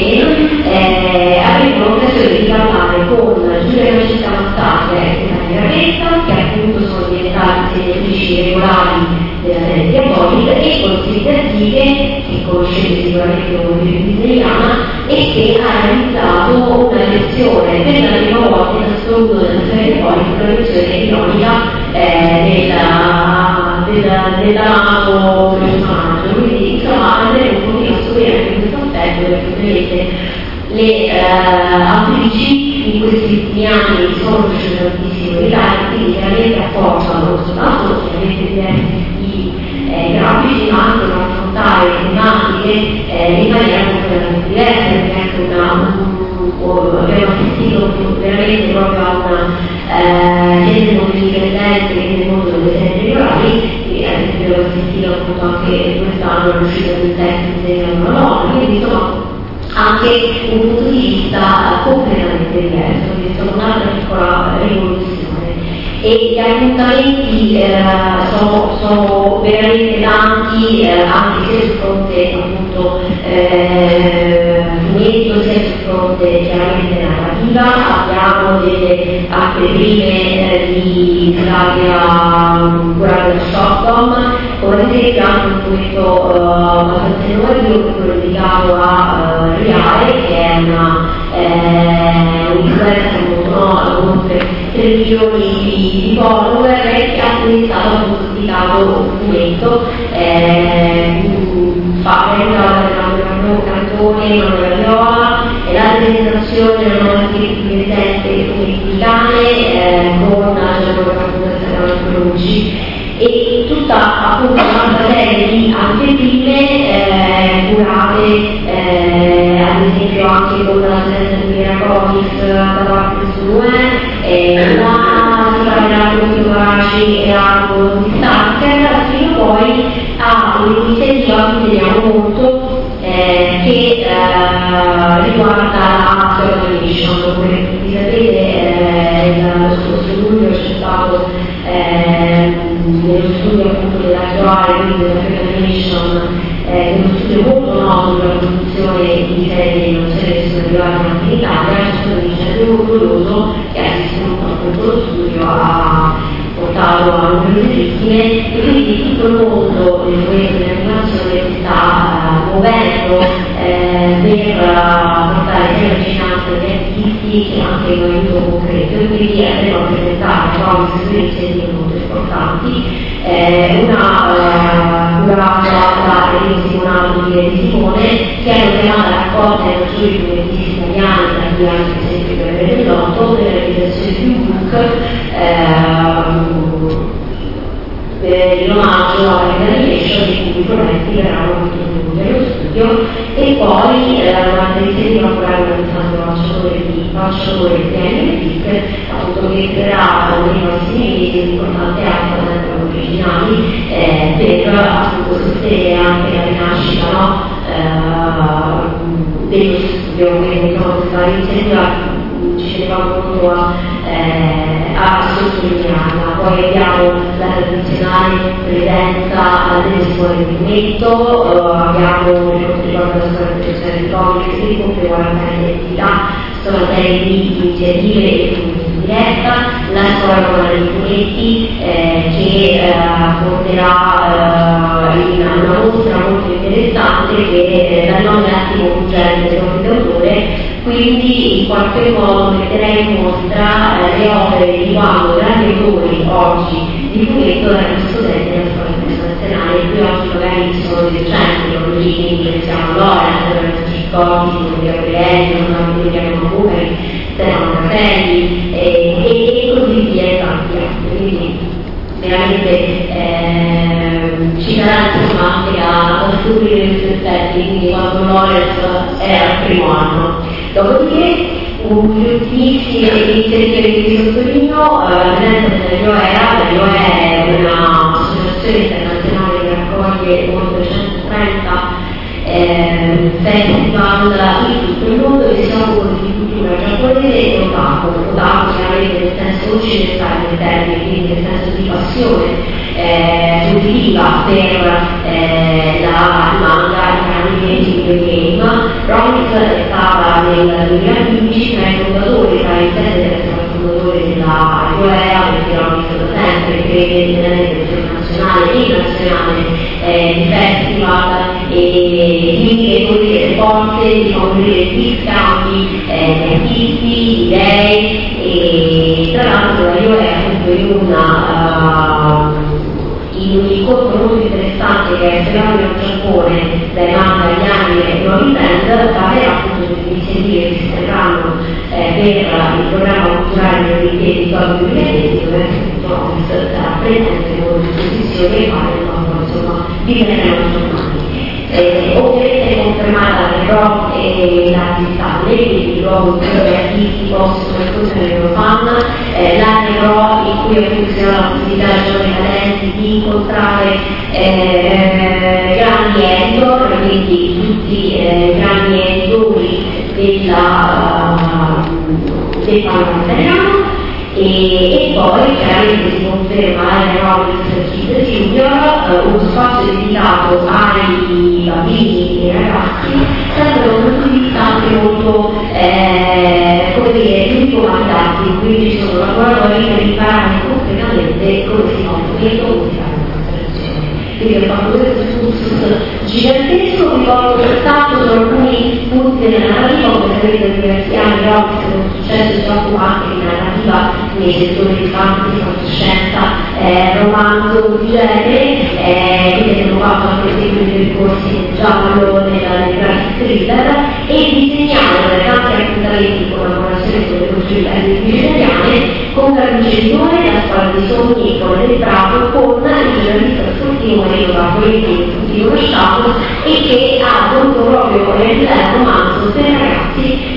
perché avremo l'occasione di parlare con Giulia Francesca Mazzati e Tania Rapetta, che appunto sono diventate segnatrici regolari della serie Diabolica, e con Silvia Zighe, che conoscete sicuramente come più italiana, e che ha realizzato una lezione per la prima volta in assoluto della serie Diabolica, una lezione ironica dell'amato personaggio. Quindi insomma andremo un pochino a scoprire anche questo aspetto, perché ovviamente le autrici in questi ultimi anni sono riuscite tantissimo in Italia, quindi chiaramente apportano non soltanto chiaramente diversi grafici, ma anche per affrontare tematiche in maniera completamente diversa, perché anche abbiamo assistito veramente proprio a una sia nel mondo indipendente che nel mondo delle serie regolari, e ad esempio abbiamo assistito appunto anche quest'anno all'uscita del testo di una donna, quindi insomma anche un punto di vista completamente diverso, quindi è un'altra piccola rivoluzione. E gli appuntamenti sono veramente tanti, anche sia sul fronte appunto fumetto, sia sul fronte chiaramente narrativa. Abbiamo delle anteprime di Flavia curate da Stockholm, come ad esempio anche un fumetto abbastanza innovativo, che è quello dedicato a Riale, che è un'influenza molto nota con 3 milioni di follower, che a cui è stato appunto dedicato un fumetto Fabio Cantone, Manuela Viola, e la presentazione della nuova scrittura di fumetti cane con Gianluca Croci, e tutta appunto una serie di anteprime curate ad esempio anche con la presenza di Miracolis da parte di Sue, si parlerà con Fioraci e Argo di Stacker, fino poi a un'iniziativa a cui teniamo molto, che riguarda la Animation. Come tutti sapete, lo scorso luglio c'è stato studio appunto dell'attuale, quindi della Federation, uno studio molto noto sulla produzione di serie di innovazione che sono arrivate anche in Italia, c'è stato Vincenzo Orgoglioso che ha assistito appunto lo studio, ha portato a numero di vittime e quindi tutto il mondo del progetto dell'animazione si sta muovendo per portare sia la vicinanza degli artisti che anche un aiuto concreto, e quindi andremo a presentare due iniziative molto importanti, una curata da Enrico Simonato di Simone, che hanno chiamato a raccolta dei maggiori fumettisti italiani, tra cui anche per esempio per dell'otto, per la realizzazione di un book in omaggio alla Federation, di cui i progetti verranno contenuti nello studio, e poi un'altra iniziativa curata dal Facciatore di NFIC, appunto che sarà nei prossimi mesi un importante atto sempre originali per appunto sostenere anche la rinascita, no? Dello studio, quindi questa iniziativa ci tenevamo molto a sottolinearla. Poi abbiamo la tradizionale presenza delle scuole di fumetto, abbiamo ricordato la scuola di protezione di comics, di compie 40 identità, sono una serie di iniziative e fumetti in diretta, la scuola romana dei fumetti che porterà in una mostra molto interessante che dal nome attimo pungente del nome d'autore, quindi in qualche modo metterei in mostra le opere di quando grandi autori oggi di fumetto erano studenti della scuola internazionale, qui oggi magari sono dei docenti, quindi pensiamo a Lorenz, Cicciotti, Gabrielli, Giuliano Bucari, Stefano Caselli e così via e tanti altri. Quindi veramente ci sarà insomma anche a scoprire questi aspetti, quindi quando Lorenz era al primo anno. Dopodiché ultimissime iniziative che sottolineo, la presenza dell'IOEA è un'associazione internazionale che raccoglie oltre 130 festival in tutto il mondo che si occupano di cultura giapponese e otaku chiaramente nel senso occidentale del termine, quindi nel senso di passione positiva per la manga, i anime e i videogame. Rollins è stata nel 2015 tra i fondatori, tra i 7 fondatori della IOEA, perché Rollins da sempre crede nell'educazione nazionale e nazionale di festival e quindi vuol dire forze di favorire gli scambi di artisti, di idee, e tra l'altro la IOEA appunto in un incontro molto interessante che è spiegato in Giappone dai manga, agli anime e nuovi trend, parlerà appunto delle iniziative che si terranno per il programma culturale delle Olimpiadi di Tokyo 2020, dove appunto Rollins sarà presente con disposizione e fare il nostro insomma diverremo giornali. Ovviamente è confermata l'Europa e l'attività il luogo in cui gli artisti possono escludere i loro fan, l'Anero in cui ha funzionato la possibilità ai giovani talenti di incontrare grandi editor, quindi tutti grandi editori del panorama italiano. E poi chiaramente si conferma l'Aerobics Kids Junior, uno spazio dedicato ai bambini e ai ragazzi, sempre da un punto di vista anche molto come dire, didattico, quindi ci sono laboratori per imparare concretamente come si fa un progetto, come si fa una trascrizione. Quindi ho fatto questo excursus gigantesco, vi porto soltanto su alcuni punti della narrativa, come sapete diversi anni Robbins con successo si occupa anche di narrativa nei settori di fantasy, fantascienza, romanzo di genere, quindi abbiamo fatto anche esempio dei percorsi nel giallo, nel graphic thriller, e disegniamo tanti appuntamenti in collaborazione con le culture italiane, con Carluce Editore, la scuola di sogni e con del Prato, con il giornalista sportivo Marino Bartoletti, tutti conosciamo, e che ha voluto proprio realizzare un romanzo per ragazzi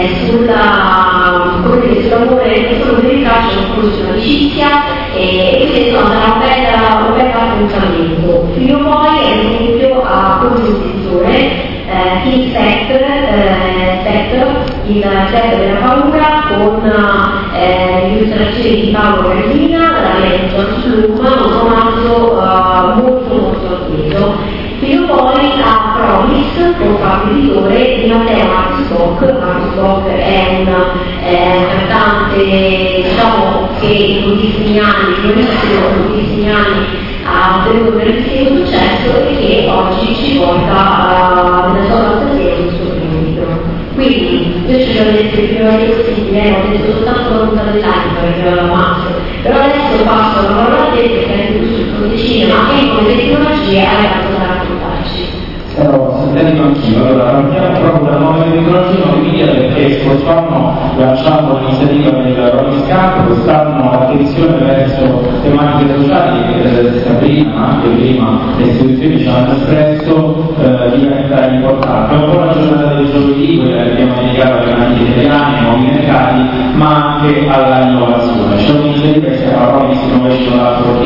sull'amore, questo per il calcio, sull'amicizia, e quindi insomma un bel appuntamento. Fino poi ad esempio a congiunzione il Spectre, il Spectre della paura, con l'illustrazione di Paolo Gardina, la John Slum, un romanzo molto atteso, fino poi a Promis, con Fabio Editore, di Matteo Marcus Bock è un cantante, diciamo, che in pochissimi anni ha ottenuto un grandissimo successo e che oggi ci porta nella sua fantasia sul suo primo libro. Quindi io ci ho detto il prima di possibile, ho detto soltanto la punta dell'iceberg, però adesso passo la parola a te perché anche tu sul fronte cinema e con le tecnologie hai fatto da raccontarci. Però sentendo anch'io, allora partiamo proprio da nuove tecnologie, nuove media, perché quest'anno lanciando l'iniziativa del Rolling Cup, quest'anno l'attenzione verso tematiche sociali che prima, anche prima le istituzioni ci hanno espresso, diventa importante. È un po' la giornata del giovedì, quella che abbiamo dedicato alle canali italiane, ai nuovi mercati, ma anche all'innovazione. C'è un'iniziativa che si chiama Promis Innovation Lab for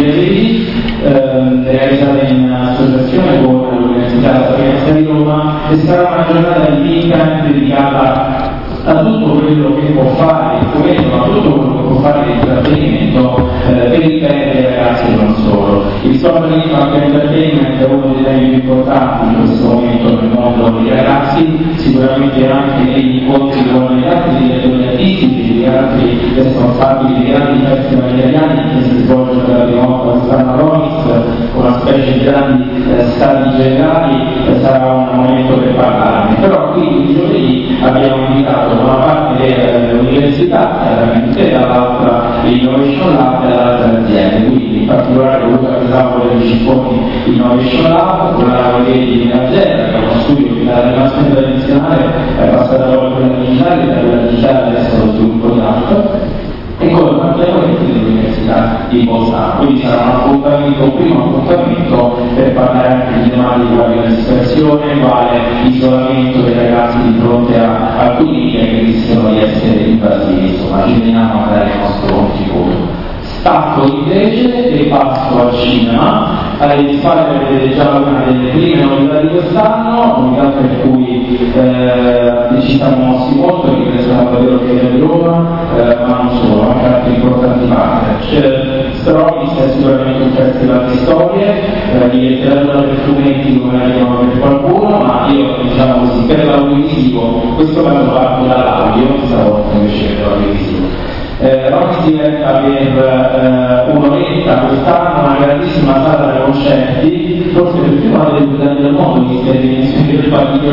PhD, realizzata in associazione con l'Università di Roma, e sarà una giornata di weekend dedicata a tutto quello che può fare il strumento, ma tutto quello che può fare l'intrattenimento per il bene dei ragazzi e non solo. Il social impact entertainment è uno dei temi più importanti in questo momento nel mondo dei ragazzi, sicuramente anche nei incontri con gli altri direttori artistici, gli altri responsabili dei grandi festival italiani che si svolge per la prima volta quest'anno a Ronis, con una specie di grandi stati generali, sarà un momento per parlarne. Però qui il giovedì abbiamo invitato da una parte l'università, chiaramente, e dall'altra l'Innovation Lab e dall'altra aziende, quindi in particolare Luca Pesavolo del Cicconi Innovation Lab, con la Lavorieri di Azienda, che è uno studio che dalla relazione tradizionale è passata da quella digitale, da quella digitale adesso lo sviluppo di altro, e con l'appuntamento dell'Università di Bolzano. Quindi sarà un primo appuntamento per parlare anche di tematiche quali la dispersione, quale l'isolamento dei ragazzi di fronte a alcuni media che rischiano di essere invasivi. Insomma, ci teniamo a dare il nostro contributo. Stacco invece e passo al cinema. Alle spalle vedete già una delle prime novità di quest'anno, novità per cui ci siamo mossi molto, perché siamo davvero fieri di Roma, ma non solo, anche altri importanti partner. Stromis è sicuramente un festival di storie, di letteratura per fumetti, come la chiamano per qualcuno, ma io, diciamo così, per l'audiovisivo, questo caso parto dall'audio, stavolta invece per l'audiovisivo. Ronis diventa per un'oretta quest'anno una grandissima sala da concerti, forse per più una delle più grandi del mondo, viste le dimensioni del partito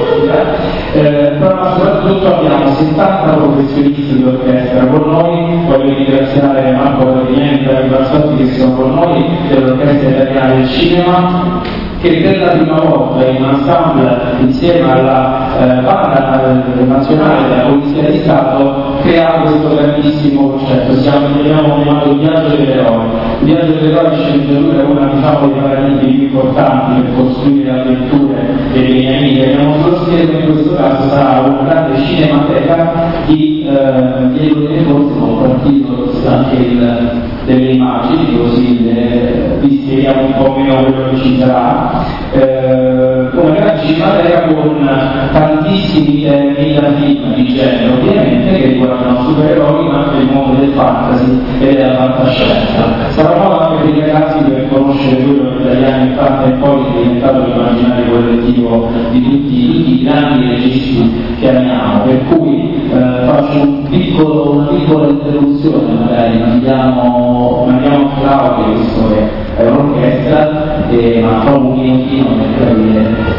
però soprattutto abbiamo 70 professionisti di orchestra con noi. Voglio ringraziare Marco Cardiniani e Dario Barsotti che sono con noi dell'Orchestra Italiana del Cinema, che per la prima volta in un ensemble insieme alla banda nazionale della Polizia di Stato crea questo grandissimo concetto. Abbiamo chiamato il Viaggio dell'Eroe. Il Viaggio dell'Eroe sceneggiatura è una, diciamo, dei paradigmi più importanti per costruire avventure dei beniamini che abbiamo sullo schermo. In questo caso sarà una grande cinemateca di Diego De Forse, con partito anche delle immagini, così vi spieghiamo un po' meno quello che ci sarà. Una grande cinemateca con tantissimi temi da film di genere, ovviamente, che riguardano supereroi, ma anche il mondo del fantasy e della fantascienza. Sarà un modo anche per i ragazzi per conoscere quello che dagli anni 80 e poi è diventato l'immaginario collettivo di tutti i grandi registi che amiamo, per cui faccio una piccola introduzione, magari mandiamo Claudio, visto che è un'orchestra, ma fa un minutino per capire.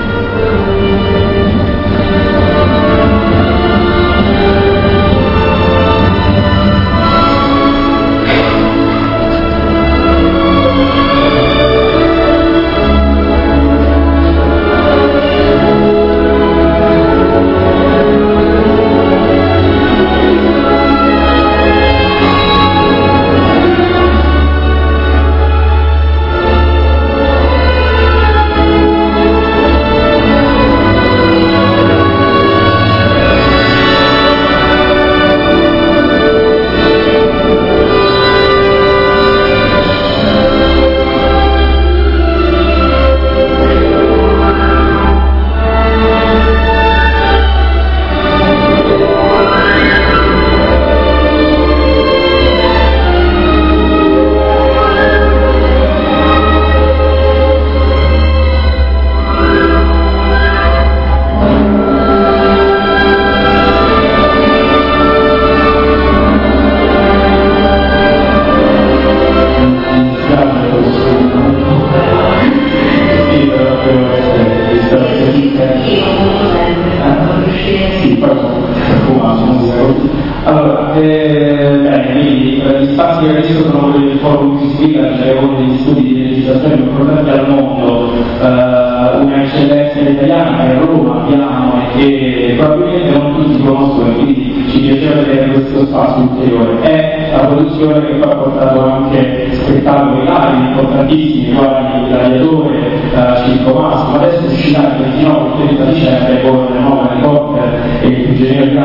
spazi che adesso sono quelli del Forum Music Village, cioè uno degli studi di registrazione più importanti al mondo, una eccellenza italiana che a Roma abbiamo e che probabilmente non tutti conoscono, quindi ci piaceva avere questo spazio ulteriore. È la produzione che poi ha portato anche spettacoli live importantissimi, quali il Gladiatore, Circo Massimo. Adesso uscirà il 29 e 30 dicembre con le nuove Helicopter e il Prigioniero di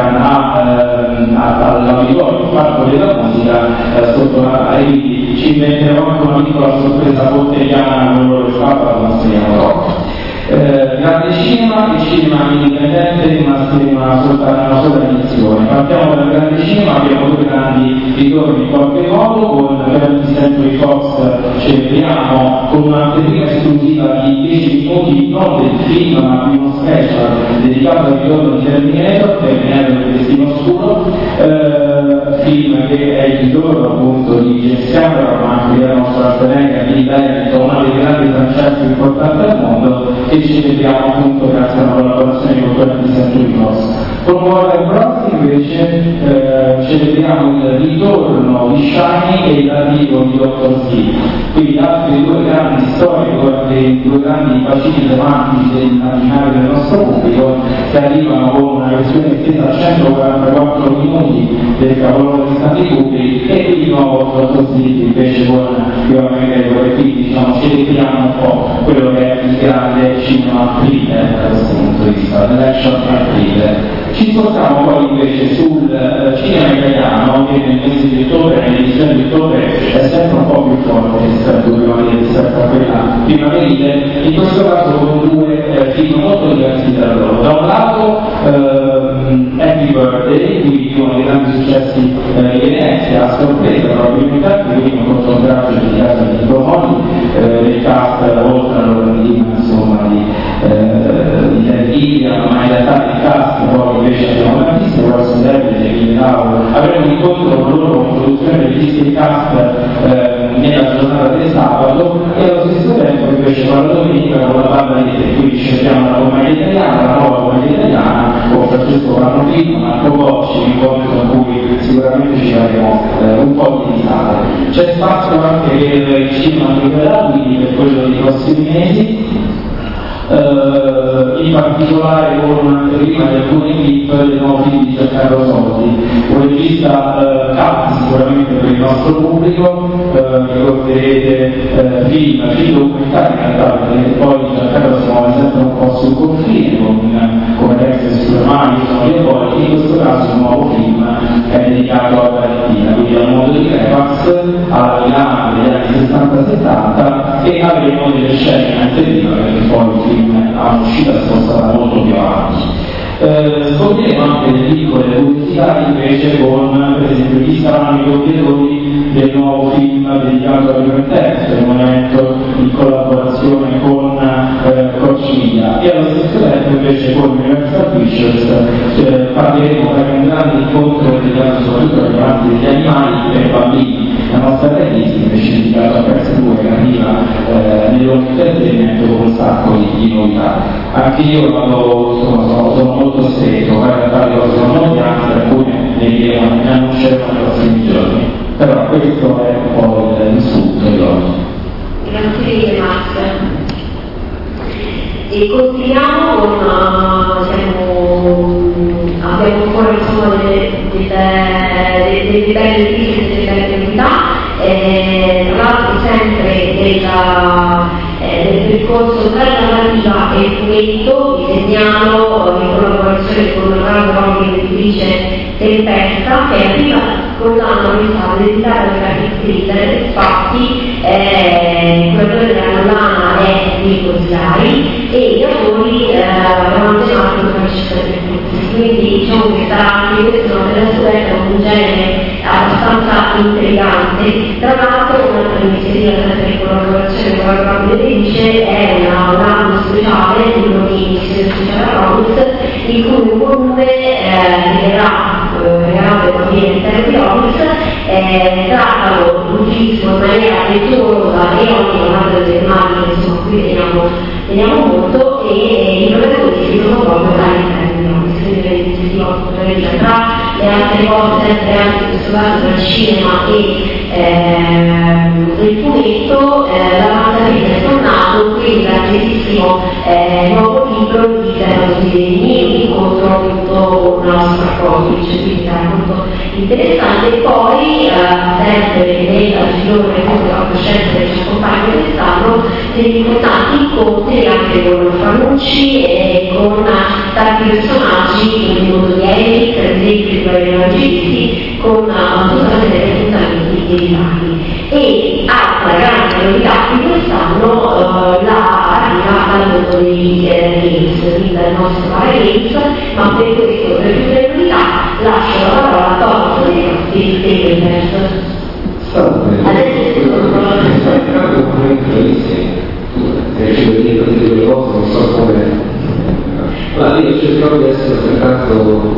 Azkaban all'auditorio, il Parco della Musica sotto la quindi ci inventeremo anche una piccola sorpresa bottegliana con loro spazio alla nostra grande cinema e cinema indipendente in una sola edizione. Partiamo dal grande cinema, abbiamo due grandi ritorni in qualche modo, con Verdi Century Fox celebriamo con un'anteprima esclusiva di 10 minuti non del film ma di uno special dedicato al ritorno di Terminator del Destino Oscuro, film che è il ritorno appunto di James Cameron ma anche della nostra Schwarzenegger di Benetton, uno dei grandi francesi più importanti al mondo, e ci vediamo appunto grazie a una collaborazione con Verdi Century Fox. Con Warner Bros invece celebriamo il ritorno di Shining e il arrivo di Dr. Sleep, quindi altri due grandi storie, due grandi bacini tematici dell'immaginario del nostro pubblico che arrivano con una versione estesa a 144 minuti del capolavoro di Stanley Kubrick e qui di nuovo Dr. Sleep invece con Ioan McGregor, e quindi diciamo celebriamo un po' quello che è il grande cinema thriller da questo punto di vista, l'action thriller. Ci spostiamo poi invece sul cinema italiano che nel mese di ottobre, nell'edizione di ottobre è sempre un po' più forte rispetto a quella primaverile, in questo caso con due film molto diversi tra loro. Da un lato Happy Birthday, quindi uno dei grandi successi di Venezia, a sorpresa probabilmente anche qui un cortometraggio di casa di Promoni, del cast oltre alla Lorandina insomma di Terviglia, ma in realtà il cast poi invece abbiamo tantissimo questo debito di avremo un incontro con loro con produzione del cast nella giornata del sabato e allo stesso tempo invece con la domenica con la banda di te, quindi scegliamo la commedia italiana, la nuova commedia italiana con Francesco Pannofino, Marco Bocci, un incontro con cui sicuramente ci faremo un po' di risate. C'è spazio anche per il cinema liberato, quindi per quello dei prossimi mesi, in particolare con un'anteprima di alcune clip del nuovo film di Giancarlo Soldi, un regista cult sicuramente per il nostro pubblico, ricorderete film documentari in realtà, perché poi Giancarlo si muove sempre un po' sul confine come Texas sulle mani, sono le volte, in questo caso un nuovo film è dedicato a Valentina, quindi al mondo di Crepax, alla Milano degli anni 60-70 e avremo delle scene in anteprima perché poi il film ha un'uscita spostata molto più avanti. Scopriremo anche delle piccole curiosità invece con per esempio gli strani doppiatori del nuovo film dedicato al Juventus, un momento in collaborazione con Coach Media, e allo stesso tempo invece con Universal Pictures parleremo per un grande incontro dedicato soprattutto agli amanti degli animali per bambini. La nostra release invece è dedicata a PS2 che arriva nell'intrattenimento con un sacco di novità. Anche io sono molto stretto, in realtà le cose sono molti, anzi alcune ne annunceremo nei prossimi giorni, però questo è un po' il sunto di oggi. Grazie mille Max. E continuiamo con abbiamo ancora insomma delle belle notizie, delle belle novità, tra l'altro sempre del percorso tra la narrativa e il fumetto disegnato in collaborazione con una grande editrice Tempesta, che arriva con l'anno dedicata alle graphic thriller. Infatti il curatore della collana è Nico Zilari e gli autori Ramon Genato e Francesca Bertuzzi, quindi diciamo che sarà anche questo della scoperta un genere abbastanza intrigante. Tra l'altro un'altra iniziativa sempre in collaborazione con la grande editrice è un anno speciale, quello di Missione Speciale Comics, in cui un volume regalato ai bambini all'interno di Comics trattano l'utilizzo in maniera prezziosa e ogni una delle tematiche insomma qui teniamo molto, e i protagonisti sono proprio all'interno di Comics, quindi l'iniziativa tra le altre cose sempre anche in questo caso tra il cinema e il fumetto, la Mandarina è tornato, quindi l'attesissimo nuovo libro di Stefano Sidegni, incontro appunto con Rosmarkovic, quindi sarà molto interessante. E poi sempre nella filone la coscienza che ci accompagna quest'anno, degli importanti incontri anche con Fanucci e con tanti personaggi nel mondo di Eric, per esempio di vari evangelisti, con tutta una serie di appuntamenti dedicati. E altra grande novità di quest'anno arriva dal mondo dei games, quindi dal nostro Paragames, ma per questo, per tutte le novità, lascio la parola a Tom Federicotti dei Gamers. Delle cose non so come. Allora, io cercherò di essere altrettanto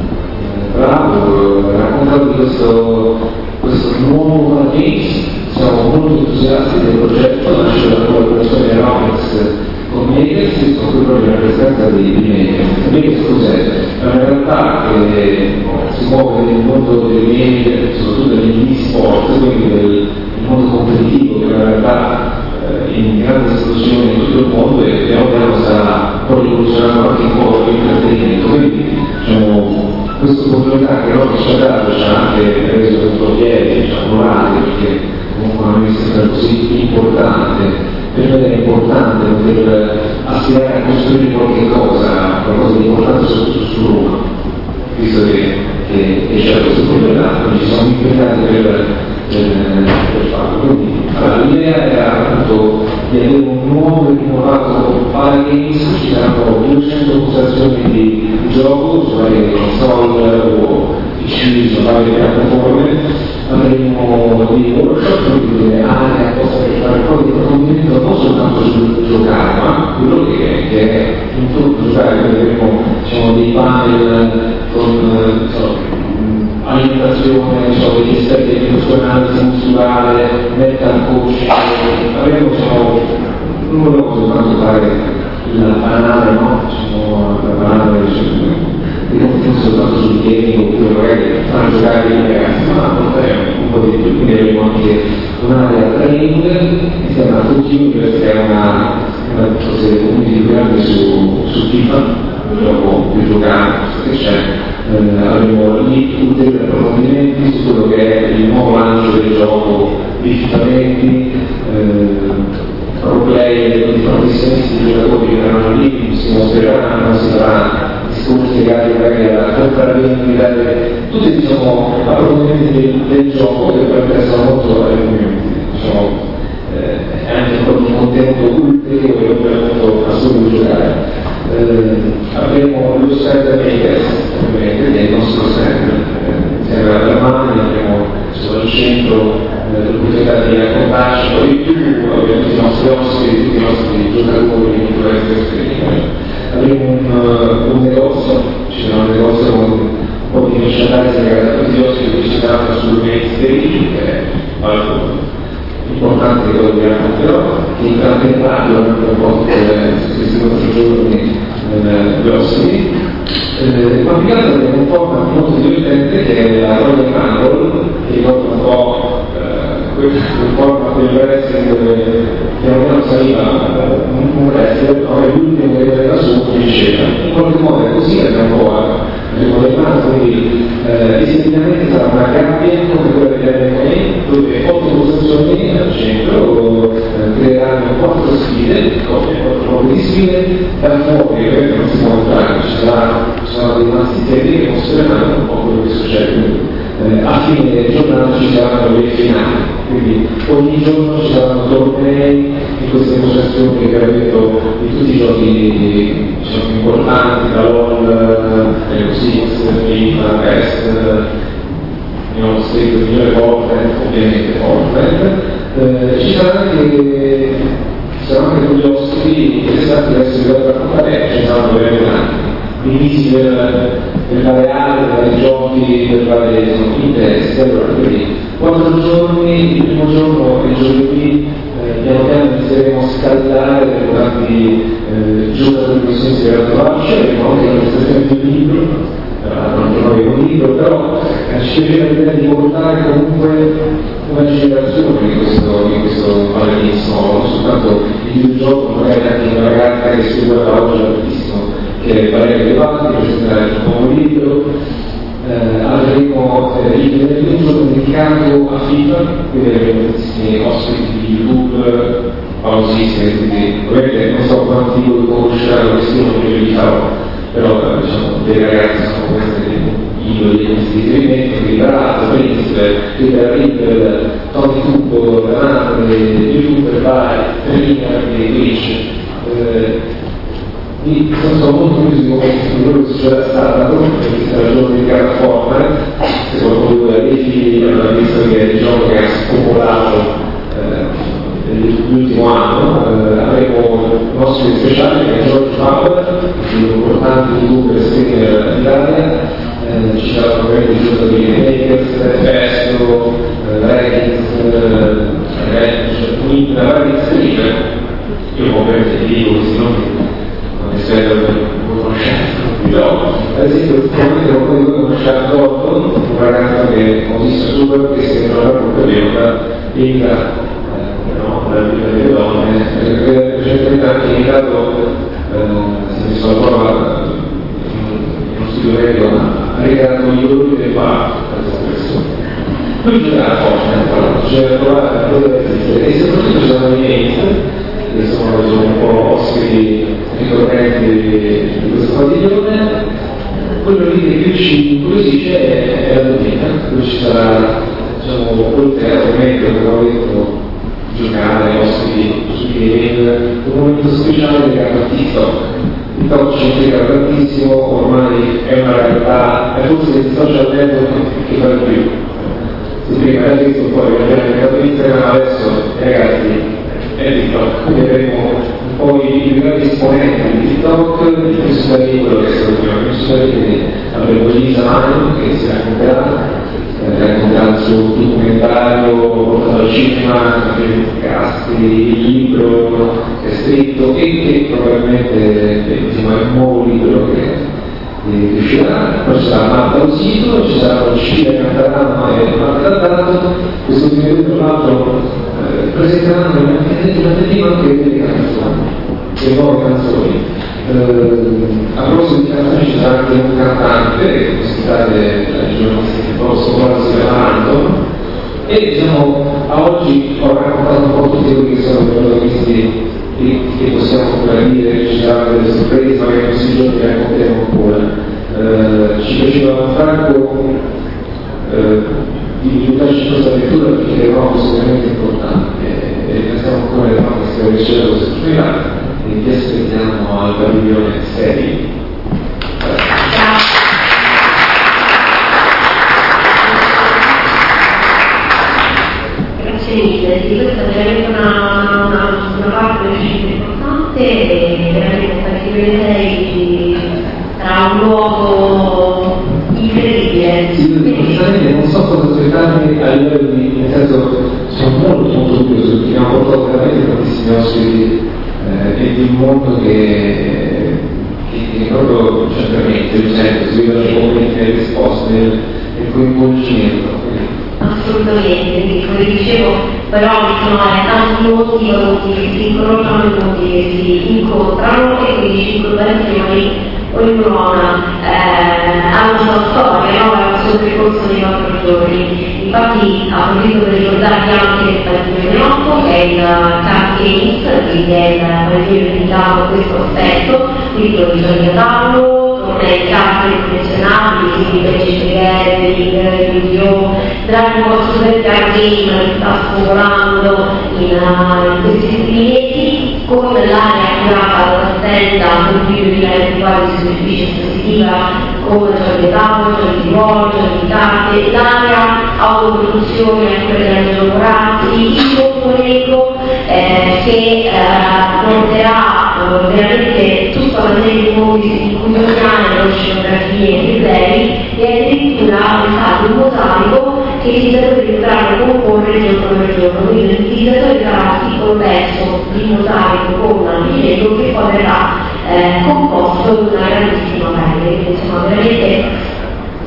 bravo, raccontato di questo nuovo Paragames. Siamo molto entusiasti del progetto, nasce dalla collaborazione Aeronex con Makers, con cui proprio la presenza di Makers. Makers cos'è? È una realtà che si muove nel mondo dei media, soprattutto negli e-sport, quindi nel mondo competitivo, che è una realtà in grande esplosione in tutto il mondo e piano piano sta poi rivoluzionando anche un po' l'intrattenimento. Quindi diciamo, questa opportunità che noi ci ha dato ci ha anche reso contropiede, ci ha onorato, perché comunque non mi sembra così importante. Per me è importante poter aspirare a costruire qualcosa di importante soprattutto su Roma, visto che c'è questo problema, quindi ci siamo impegnati per farlo. Quindi l'idea era appunto di avere un nuovo e rinnovato Paragames, ci saranno 200 postazioni di gioco su varie console o PC, su varie piattaforme. Avremo dei workshop, quindi delle aree apposta per fare un po' di approfondimento non soltanto sul giocare, ma quello che è in tutto giocare, quindi avremo dei panel con alimentazione, degli esperti di analisi muscolare, mental coach, avremo non volevo soltanto fare la banale, no? La banale non soltanto sul gaming oppure magari far giocare i ragazzi, ma un po' di più, quindi avremo anche un'area training insieme a tutti, che è una forse community grande su FIFA, dopo più giocare, che c'è, avremo lì ulteriori approfondimenti su quello che è il nuovo lancio del gioco di FIFA 20, pro player, di professionisti, di giocatori che erano lì, si mostreranno, si faranno discorsi legati magari alla compravendita, tutti approfondimenti del gioco che poi interessano molto alle community, è anche un po' di contenuto ulteriore per assolutamente giocare. Avremo lo stand Makers, ovviamente, che è il nostro stand, insieme alla Mani, avremo al centro l'opportunità di raccontarci poi di più, ovviamente i nostri ospiti, tutti i nostri giocatori, influencer. Avremo un negozio, ci sarà un negozio con un po' di merchandising a tutti gli ospiti che ci saranno sul main stage, che è algo importante che poi vi racconterò, che intratterrà durante un po' questi 4 giorni gli ospiti. Ma più che altro abbiamo un format molto divertente che è la Royal Rumble, che ricorda un po' quel format del wrestling dove piano piano saliva un wrestler, poi l'ultimo che era su vinceva. In qualche modo è così, abbiamo un po' quindi essenzialmente sarà una gabbia come quella dell'NMA, dove 8 postazioni al centro creeranno 4 sfide, 4 di sfide da fuori, che non si può entrare, ci saranno dei mazzi che mostreranno un po' quello che succede. A fine giornata ci saranno le finali, quindi ogni giorno ci saranno tornei di queste postazioni che abbiamo detto di tutti i giochi importanti, da LOL, Six, FIFA, PES, Street, migliore Fortnite, ovviamente Fortnite. Ci saranno anche degli ospiti interessanti da essere raccontare, ci saranno veramente divisi per fare aree, per fare giochi, per fare interesse. Allora, quindi 4 giorni, il primo giorno è giovedì, piano piano inizieremo a scaldare per tanti giocatori professionisti che trovarci, avremo anche la presentazione di un libro, anche noi con libro, però ci piaceva l'idea di portare comunque una generazione di questo paladino, non soltanto il videogioco, magari anche una ragazza che si guarda oggi all'altissimo, che è Valeria De Valli, presentare il nuovo libro. Avremo il giorno dedicato a FIFA, quindi avremo tantissimi ospiti di YouTube famosissimi, quindi ovviamente non so quanti di voi conosceranno questi nomi che vi farò, però diciamo dei ragazzi sono questi idoli di questi riferimenti, quindi Barato, Principe, Peter Rippel, Tony Tucco, Renato, YouTube, Vai, Trina e Twitch. Sono molto curioso di come quello che succede stato, perché sarà il giorno di Fortnite, se qualcuno vuole avere figli, allora visto che è il gioco che ha spopolato nell'ultimo anno, avremo i nostri speciali che è George Power, un importante youtuber e streamer d'Italia, ci saranno ovviamente i giocatori di Makers, Festo, Reddit, una vari streamer. Io ovviamente dico questi nomi essendo conoscente, però ad esempio sicuramente qualcuno di voi conoscerà Gordon, un ragazzo che ho visto super che sembra proprio una vita la vita delle donne, recentemente anche invitato si è messo a prova in uno studio medico, ha regalato gli odori del parto a questa persona. Lui gioca forte, cioè provare a esistere e soprattutto ci sono i miei che sono un po' ospiti ricorrenti di questo padiglione. Quello lì che più ci incuriosisce è la domenica, dove ci sarà, diciamo, oltre al momento che avevo detto giocare, ospiti su game, un momento speciale legato a TikTok. TikTok ci implica tantissimo, ormai è una realtà, è forse il social network che fa di più. Se prima era detto, poi abbiamo legato Instagram, adesso ragazzi è TikTok, quindi avremo un po' i grandi esponenti di TikTok, di personalità, quello che è stato prima personalità, quindi avremo Lisa Mano che si racconterà il suo documentario portato al cinema, i podcast, il libro che è scritto e che probabilmente insomma, è un nuovo libro che uscirà. Poi ci sarà Marta Osito, ci sarà Lucilla Cantarano e Marta Dato. Questo primo libro tra l'altro presenteranno anche delle canzoni, delle nuove canzoni. A proposito di canzoni ci sarà anche un cantante che ospitate dai giornalisti che possono si preparando e diciamo a oggi ho raccontato un po' tutti quelli che sono i protagonisti che possiamo dire, ci saranno delle sorprese, magari in questi giorni che racconteremo ancora. Ci piaceva Franco di buttarci in questa lettura perché è assolutamente importante e pensiamo ancora alle famose che ricevono questa opportunità e ti aspettiamo al padiglione 6. Grazie mille, sì, questa è veramente una parte importante e veramente il padiglione 6 sarà un luogo incredibile. Onestamente non so cosa aspettarmi a livello di, nel senso sono molto curioso perché abbiamo portato veramente tantissimi ospiti e di un mondo che proprio certamente io sento, si vedono i commenti, le risposte, il coinvolgimento. Assolutamente, quindi come dicevo, però sono tanti mondi che si incrociano, i mondi che si incontrano e quindi ci incontrano ognuno ha una sua storia, no? Ha il suo percorso nei 4 giorni. Infatti approfitto per ricordarvi anche il padiglione 8 che è il Card Games, quindi è il padiglione dedicato a questo aspetto, quindi con i giochi da tavolo, tornei carte collezionabili, quindi Magic Yu-Gi-Oh! Dragon Ball Super Card Game che sta spopolando in questi mesi, con l'area curata dalla stella con più di 2024 di superficie espositiva, con giochi da tavolo, giochi di ruolo, giochi di carte, l'area autoproduzione anche per gli lavorati, il Lego che porterà veramente tutta una serie di mondi in cui tornare scenografie e disegni e addirittura è un mosaico che i visitatori potranno comporre giorno per giorno, quindi il visitatore sarà un piccolo pezzo di mosaico con il Lego che poi verrà composto in una grandissima pelle, quindi insomma veramente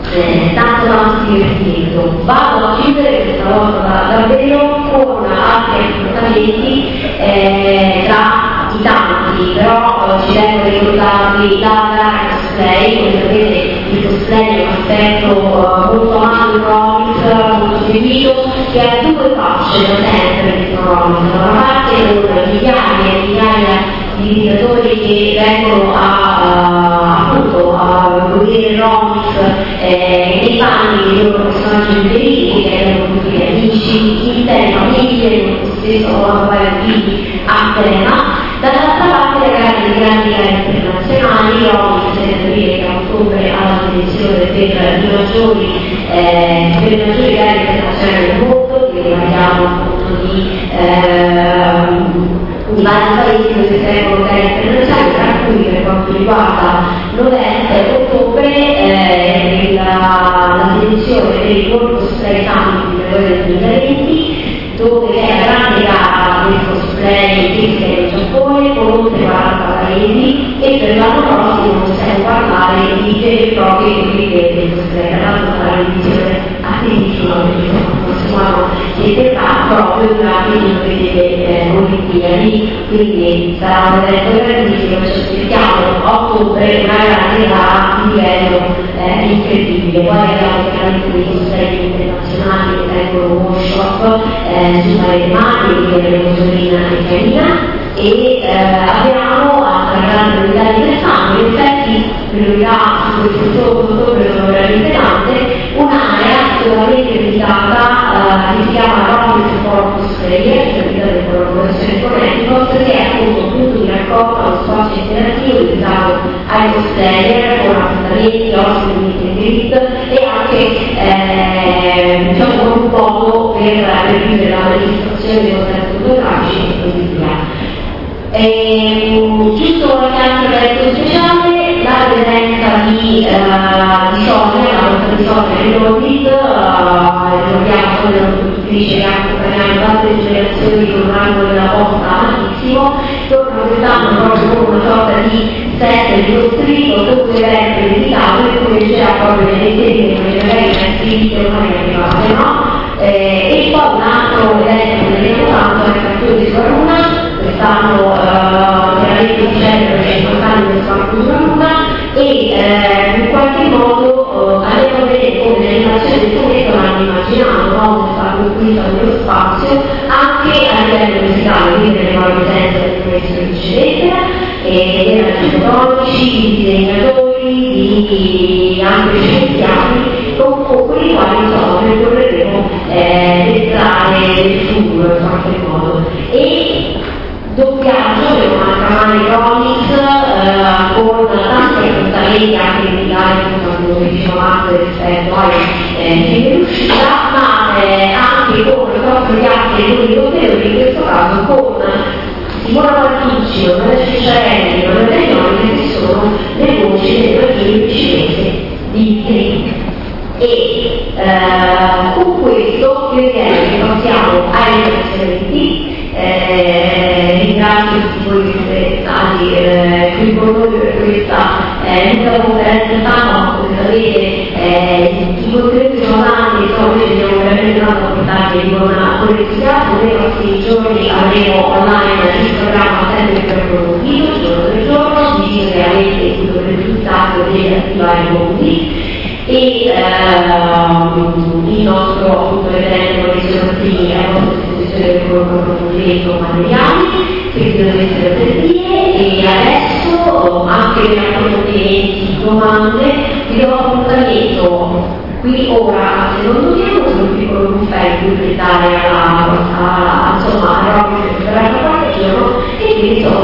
tanto divertimento. Vado a chiudere questa volta davvero con altri appuntamenti tra i tanti, però ci tengo a ricordarvi la cosplay. Come sapete il cosplay è un aspetto molto amato in comics, molto seguito, che ha due facce da sempre di comics. Da una parte con migliaia e migliaia di visitatori che vengono appunto a godere comics nei panni dei loro personaggi preferiti, che erano tutti amici, intere famiglie, molto spesso con figli a tema. Dall'altra parte ragazzi di grandi gare internazionali, comics senza dire che a ottobre ha la selezione per le maggiori gare internazionali del mondo, quindi parliamo appunto di vari paesi dove servono gare internazionali, tra cui per quanto riguarda novembre e ottobre la selezione per il World Cosplay Summit del 2020, dove è la grande gara del cosplay che in Giappone con oltre 40 paesi, e per l'anno prossimo possiamo parlare di vere e proprie guide del cosplay. Tra l'altro sarà un'edizione attentissima perché il prossimo anno si terrà proprio durante le Olimpiadi, quindi sarà un evento grandissimo. Ci aspettiamo a ottobre una grande gara di livello incredibile. Poi abbiamo chiaramente dei cosplay internazionali che tengono workshop su varie tematiche, delle consolina e canina, e abbiamo altra grande novità interessante. In effetti priorità su questo ottobre sono veramente tante. Un'area assolutamente dedicata che si chiama Rocket for Cosplayer, servita di collaborazione con Ethicos, che è appunto un punto di raccolta, uno spazio interattivo dedicato ai cosplayer con appuntamenti, ospiti, meet e anche diciamo un modo per vivere la registrazione dei contenuti fotografici e così via. Giusto qualche altro evento speciale, la presenza di Sonia, la nostra di Sonia e Lodit, ricordiamo come una produttrice che ha accompagnato tante generazioni con un angolo della posta altissimo. Torna quest'anno proprio con una sorta di set di costrito, tutto evento dedicato, e comincerà proprio nelle serie che magari iscritte o magari arrivate, no? E poi un altro evento che vediamo tanto è il Cartone di Sua Luna. Quest'anno chiaramente dicembre per 50 anni del Sparco sulla Luna, e in qualche modo andiamo a vedere come l'animazione del fumetto l'hanno immaginato, no? Sta conquistando lo spazio anche a livello musicale, quindi nelle nuove presenze del professor Vicevettera e dei architettonici, di disegnatori, anche scienziati, con i quali insomma percorreremo le strade del futuro in qualche modo. E doppiaggio per una canale comics con tanti appuntamenti anche dedicati quando diciamo anche rispetto ai film in uscita, ma anche con le nostre piazze e i contenuti, in questo caso con Simona Martucci, Lorenzo Ciarelli e Lorenzo Legnoni, che sono le voci del bambino cinese di Disney. E con questo io direi che passiamo ai ringraziamenti. Ringrazio tutti voi che siete stati qui con noi per questa conferenza stampa. Come sapete i contenuti sono tanti, insomma noi abbiamo veramente tanto a portarvi con entusiasmo. Nei prossimi giorni avremo online il programma sempre più approfondito, giorno per giorno, di che avete tutto per risultato delle attivare conti. E il nostro appunto evento che sono qui a vostra disposizione per un approfondimento materiali che si dovessero sentire, e adesso anche per approfondimenti, domande, vi do appuntamento qui ora al secondo tempo con un piccolo buffet in cui presentare insomma a Robin per qualche giorno, e quindi insomma